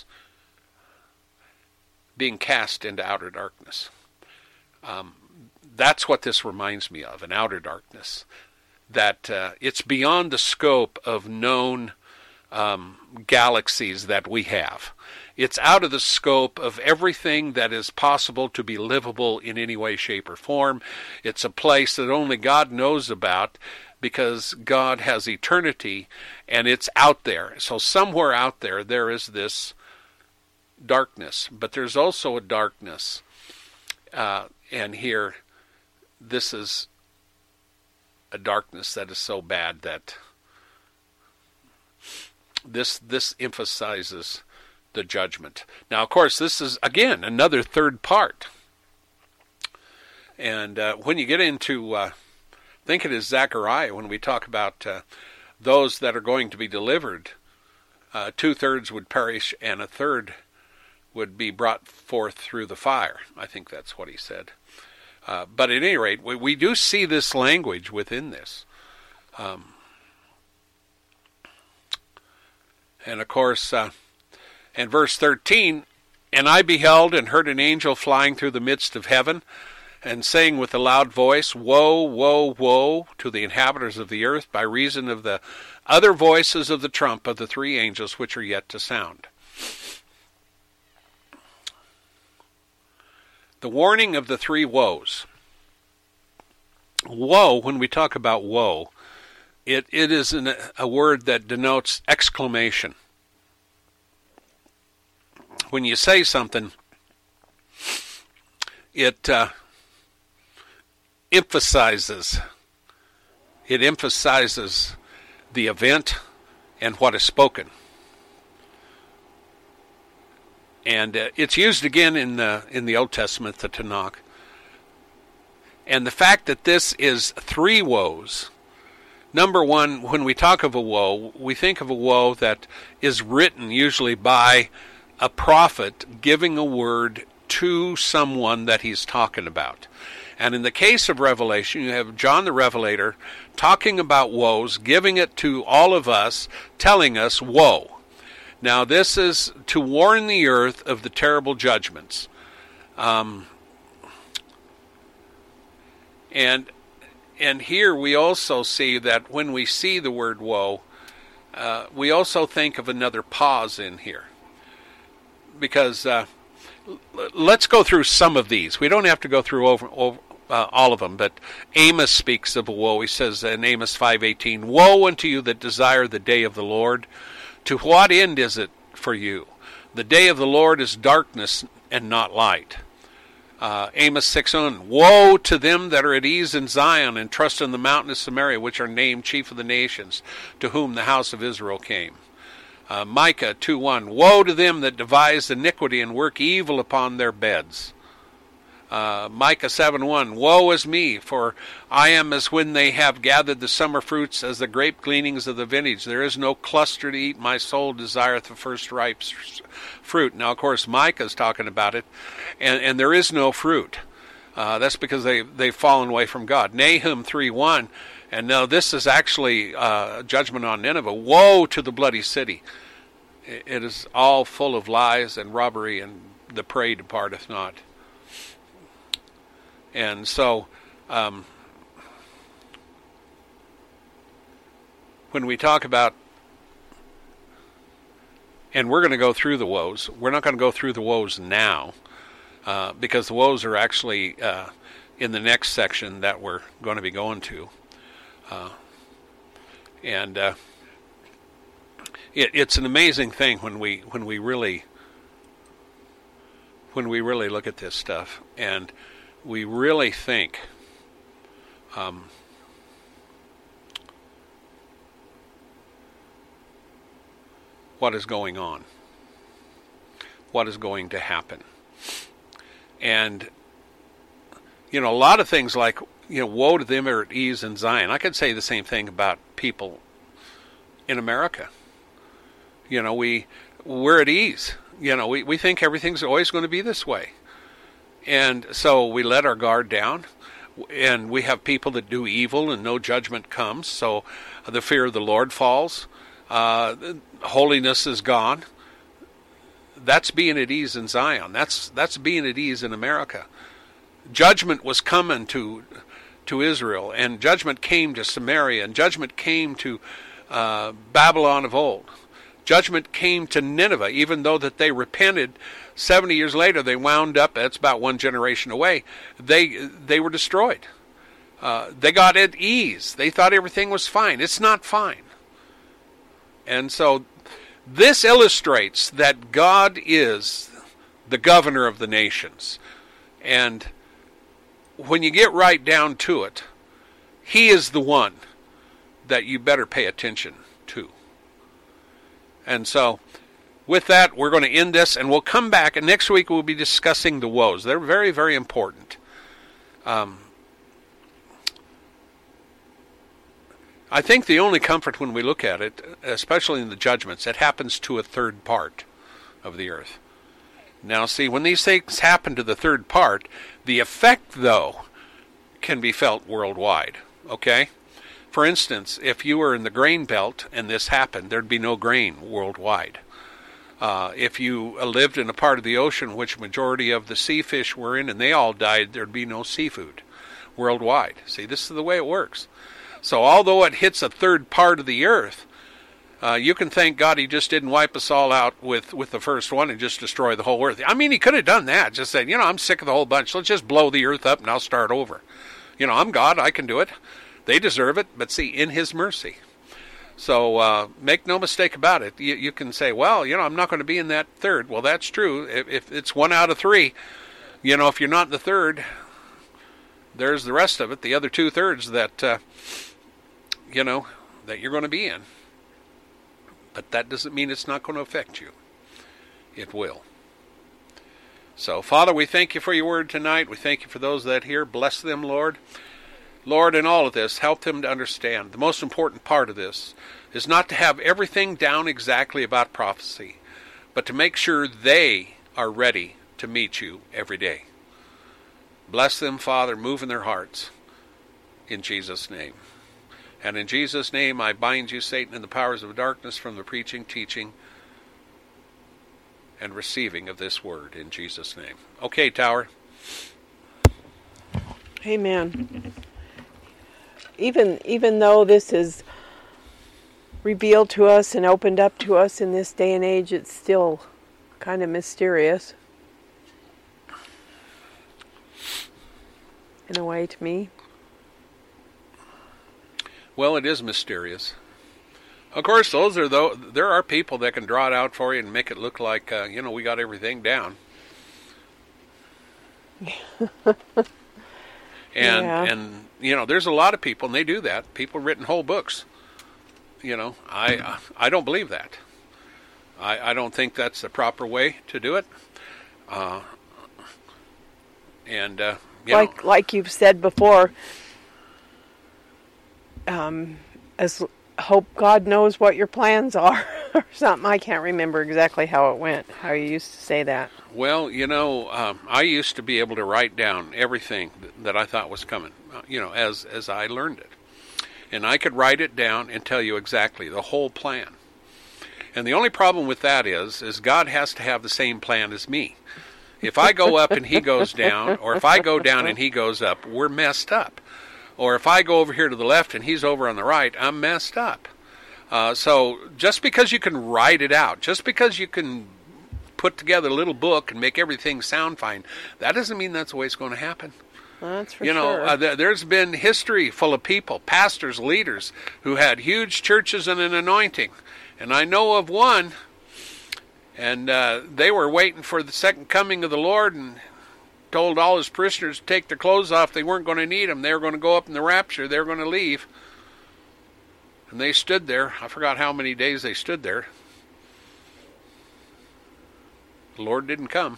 Speaker 2: being cast into outer darkness. Um, that's what this reminds me of, an outer darkness. That uh, it's beyond the scope of known um, galaxies that we have. It's out of the scope of everything that is possible to be livable in any way, shape, or form. It's a place that only God knows about, because God has eternity, and it's out there. So somewhere out there, there is this darkness. But there's also a darkness. Uh, and here, this is a darkness that is so bad that this this emphasizes the judgment. Now, of course, this is, again, another third part. And uh, when you get into... Uh, I think it is Zechariah when we talk about uh, those that are going to be delivered. Uh, two-thirds would perish and a third would be brought forth through the fire. I think that's what he said. Uh, but at any rate, we, we do see this language within this. Um, and of course, uh, in verse thirteen, and I beheld and heard an angel flying through the midst of heaven, and saying with a loud voice, Woe, woe, woe to the inhabitants of the earth, by reason of the other voices of the trump of the three angels which are yet to sound. The warning of the three woes. Woe, when we talk about woe, it, it is an, a word that denotes exclamation. When you say something, it... Uh, emphasizes it emphasizes the event and what is spoken, and uh, it's used again in the in the Old Testament, the Tanakh. And the fact that this is three woes. Number one, when we talk of a woe, we think of a woe that is written usually by a prophet giving a word to someone that he's talking about. And in the case of Revelation, you have John the Revelator talking about woes, giving it to all of us, telling us, woe. Now, this is to warn the earth of the terrible judgments. Um, and and here we also see that when we see the word woe, uh, we also think of another pause in here. Because... Uh, Let's go through some of these. We don't have to go through over, over uh, all of them, but Amos speaks of a woe. He says in Amos five eighteen, Woe unto you that desire the day of the Lord. To what end is it for you? The day of the Lord is darkness and not light. Uh, Amos six one, Woe to them that are at ease in Zion and trust in the mountain of Samaria, which are named chief of the nations, to whom the house of Israel came. Uh, Micah two one, Woe to them that devise iniquity and work evil upon their beds. Uh, Micah seven one, Woe is me, for I am as when they have gathered the summer fruits, as the grape gleanings of the vintage. There is no cluster to eat. My soul desireth the first ripe fruit. Now, of course, Micah's talking about it, and, and there is no fruit. Uh, that's because they, they've fallen away from God. Nahum three one, and now this is actually uh, judgment on Nineveh. Woe to the bloody city. It is all full of lies and robbery, and the prey departeth not. And so, um, when we talk about, and we're going to go through the woes, we're not going to go through the woes now. uh, because the woes are actually uh, in the next section that we're going to be going to. Uh, and uh, it, it's an amazing thing when we when we really when we really look at this stuff and we really think um, what is going on, what is going to happen. And, you know, a lot of things like, you know, woe to them are at ease in Zion. I could say the same thing about people in America. You know, we, we're at ease. You know, we, we think everything's always going to be this way. And so we let our guard down, and we have people that do evil and no judgment comes, so the fear of the Lord falls. Uh, holiness is gone. That's being at ease in Zion. That's that's being at ease in America. Judgment was coming to to Israel, and judgment came to Samaria, and judgment came to uh, Babylon of old. Judgment came to Nineveh, even though that they repented. Seventy years later, they wound up. That's about one generation away. They they were destroyed. Uh, they got at ease. They thought everything was fine. It's not fine. And so this illustrates that God is the governor of the nations. And when you get right down to it, he is the one that you better pay attention to. And so with that, we're going to end this, and we'll come back, and next week we'll be discussing the woes. They're very, very important. Um, I think the only comfort when we look at it, especially in the judgments, it happens to a third part of the earth. Now, see, when these things happen to the third part, the effect, though, can be felt worldwide, okay? For instance, if you were in the grain belt and this happened, there'd be no grain worldwide. Uh, if you lived in a part of the ocean which majority of the sea fish were in and they all died, there'd be no seafood worldwide. See, this is the way it works. So although it hits a third part of the earth, uh, you can thank God he just didn't wipe us all out with, with the first one and just destroy the whole earth. I mean, he could have done that. Just said, you know, I'm sick of the whole bunch. Let's just blow the earth up and I'll start over. You know, I'm God. I can do it. They deserve it. But see, in his mercy. So uh, make no mistake about it. You, you can say, well, you know, I'm not going to be in that third. Well, that's true. If, if it's one out of three, you know, if you're not in the third, there's the rest of it, the other two thirds that... Uh, you know, that you're going to be in. But that doesn't mean it's not going to affect you. It will. So, Father, we thank you for your word tonight. We thank you for those that hear. Bless them, Lord. Lord, in all of this, help them to understand. The most important part of this is not to have everything down exactly about prophecy, but to make sure they are ready to meet you every day. Bless them, Father. Move in their hearts. In Jesus' name. And in Jesus' name, I bind you, Satan, and the powers of darkness from the preaching, teaching, and receiving of this word in Jesus' name. Okay, Tower.
Speaker 3: Amen. Even even though this is revealed to us and opened up to us in this day and age, it's still kind of mysterious in a way to me.
Speaker 2: Well, it is mysterious. Of course, those are though there are people that can draw it out for you and make it look like uh, you know we got everything down. and
Speaker 3: yeah.
Speaker 2: and you know there's a lot of people and they do that. People written whole books. You know, I I don't believe that. I I don't think that's the proper way to do it. Uh, and uh, you
Speaker 3: like
Speaker 2: know,
Speaker 3: like you've said before. Um, as hope God knows what your plans are or something. I can't remember exactly how it went, how you used to say that.
Speaker 2: Well, you know, um, I used to be able to write down everything that, that I thought was coming, uh, you know, as, as I learned it. And I could write it down and tell you exactly the whole plan. And the only problem with that is, is God has to have the same plan as me. If I go up and he goes down, or if I go down and he goes up, we're messed up. Or if I go over here to the left and he's over on the right, I'm messed up. Uh, so just because you can write it out, just because you can
Speaker 4: put together a little book and make everything sound fine. That doesn't mean that's the way it's going to happen.
Speaker 3: Well, that's for
Speaker 4: you know,
Speaker 3: sure.
Speaker 4: uh, th- there's been history full of people, pastors, leaders, who had huge churches and an anointing. And I know of one, and uh, they were waiting for the second coming of the Lord and told all his parishioners to take their clothes off. They weren't going to need them. They were going to go up in the rapture. They were going to leave. And they stood there. I forgot how many days they stood there. The Lord didn't come.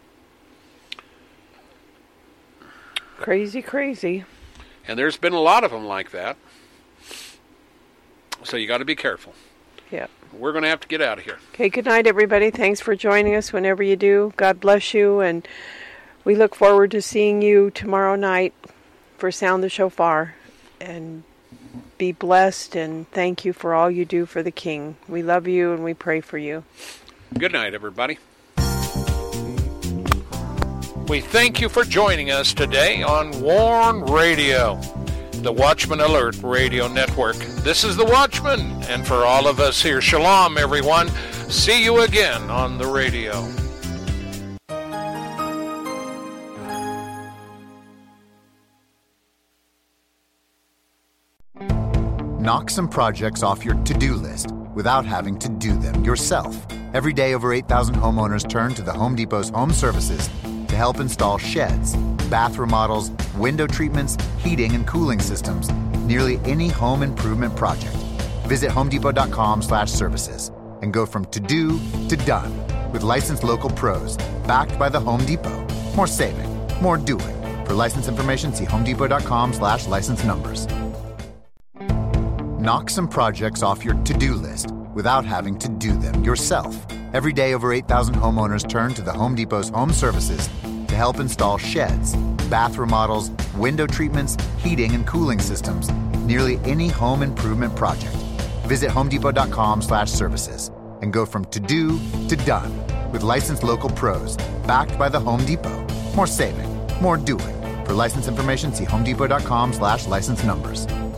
Speaker 3: Crazy, crazy.
Speaker 4: And there's been a lot of them like that. So you got to be careful.
Speaker 3: Yeah.
Speaker 4: We're going to have to get out of here.
Speaker 3: Okay, good night, everybody. Thanks for joining us whenever you do. God bless you, and we look forward to seeing you tomorrow night for Sound the Shofar. And be blessed, and thank you for all you do for the King. We love you, and we pray for you.
Speaker 4: Good night, everybody.
Speaker 2: We thank you for joining us today on Warn Radio, the Watchman Alert Radio Network. This is the Watchman, and for all of us here, shalom, everyone. See you again on the radio.
Speaker 5: Knock some projects off your to-do list without having to do them yourself. Every day, over eight thousand homeowners turn to the Home Depot's home services to help install sheds, bath remodels, window treatments, heating and cooling systems, nearly any home improvement project. Visit homedepot.com slash services and go from to-do to done with licensed local pros backed by the Home Depot. More saving, more doing. For license information, see homedepot.com slash license numbers. Knock some projects off your to-do list without having to do them yourself. Every day, over eight thousand homeowners turn to the Home Depot's home services to help install sheds, bath remodels, window treatments, heating and cooling systems, nearly any home improvement project. Visit homedepot.com slash services and go from to-do to done with licensed local pros backed by the Home Depot. More saving, more doing. For license information, see homedepot.com slash license numbers.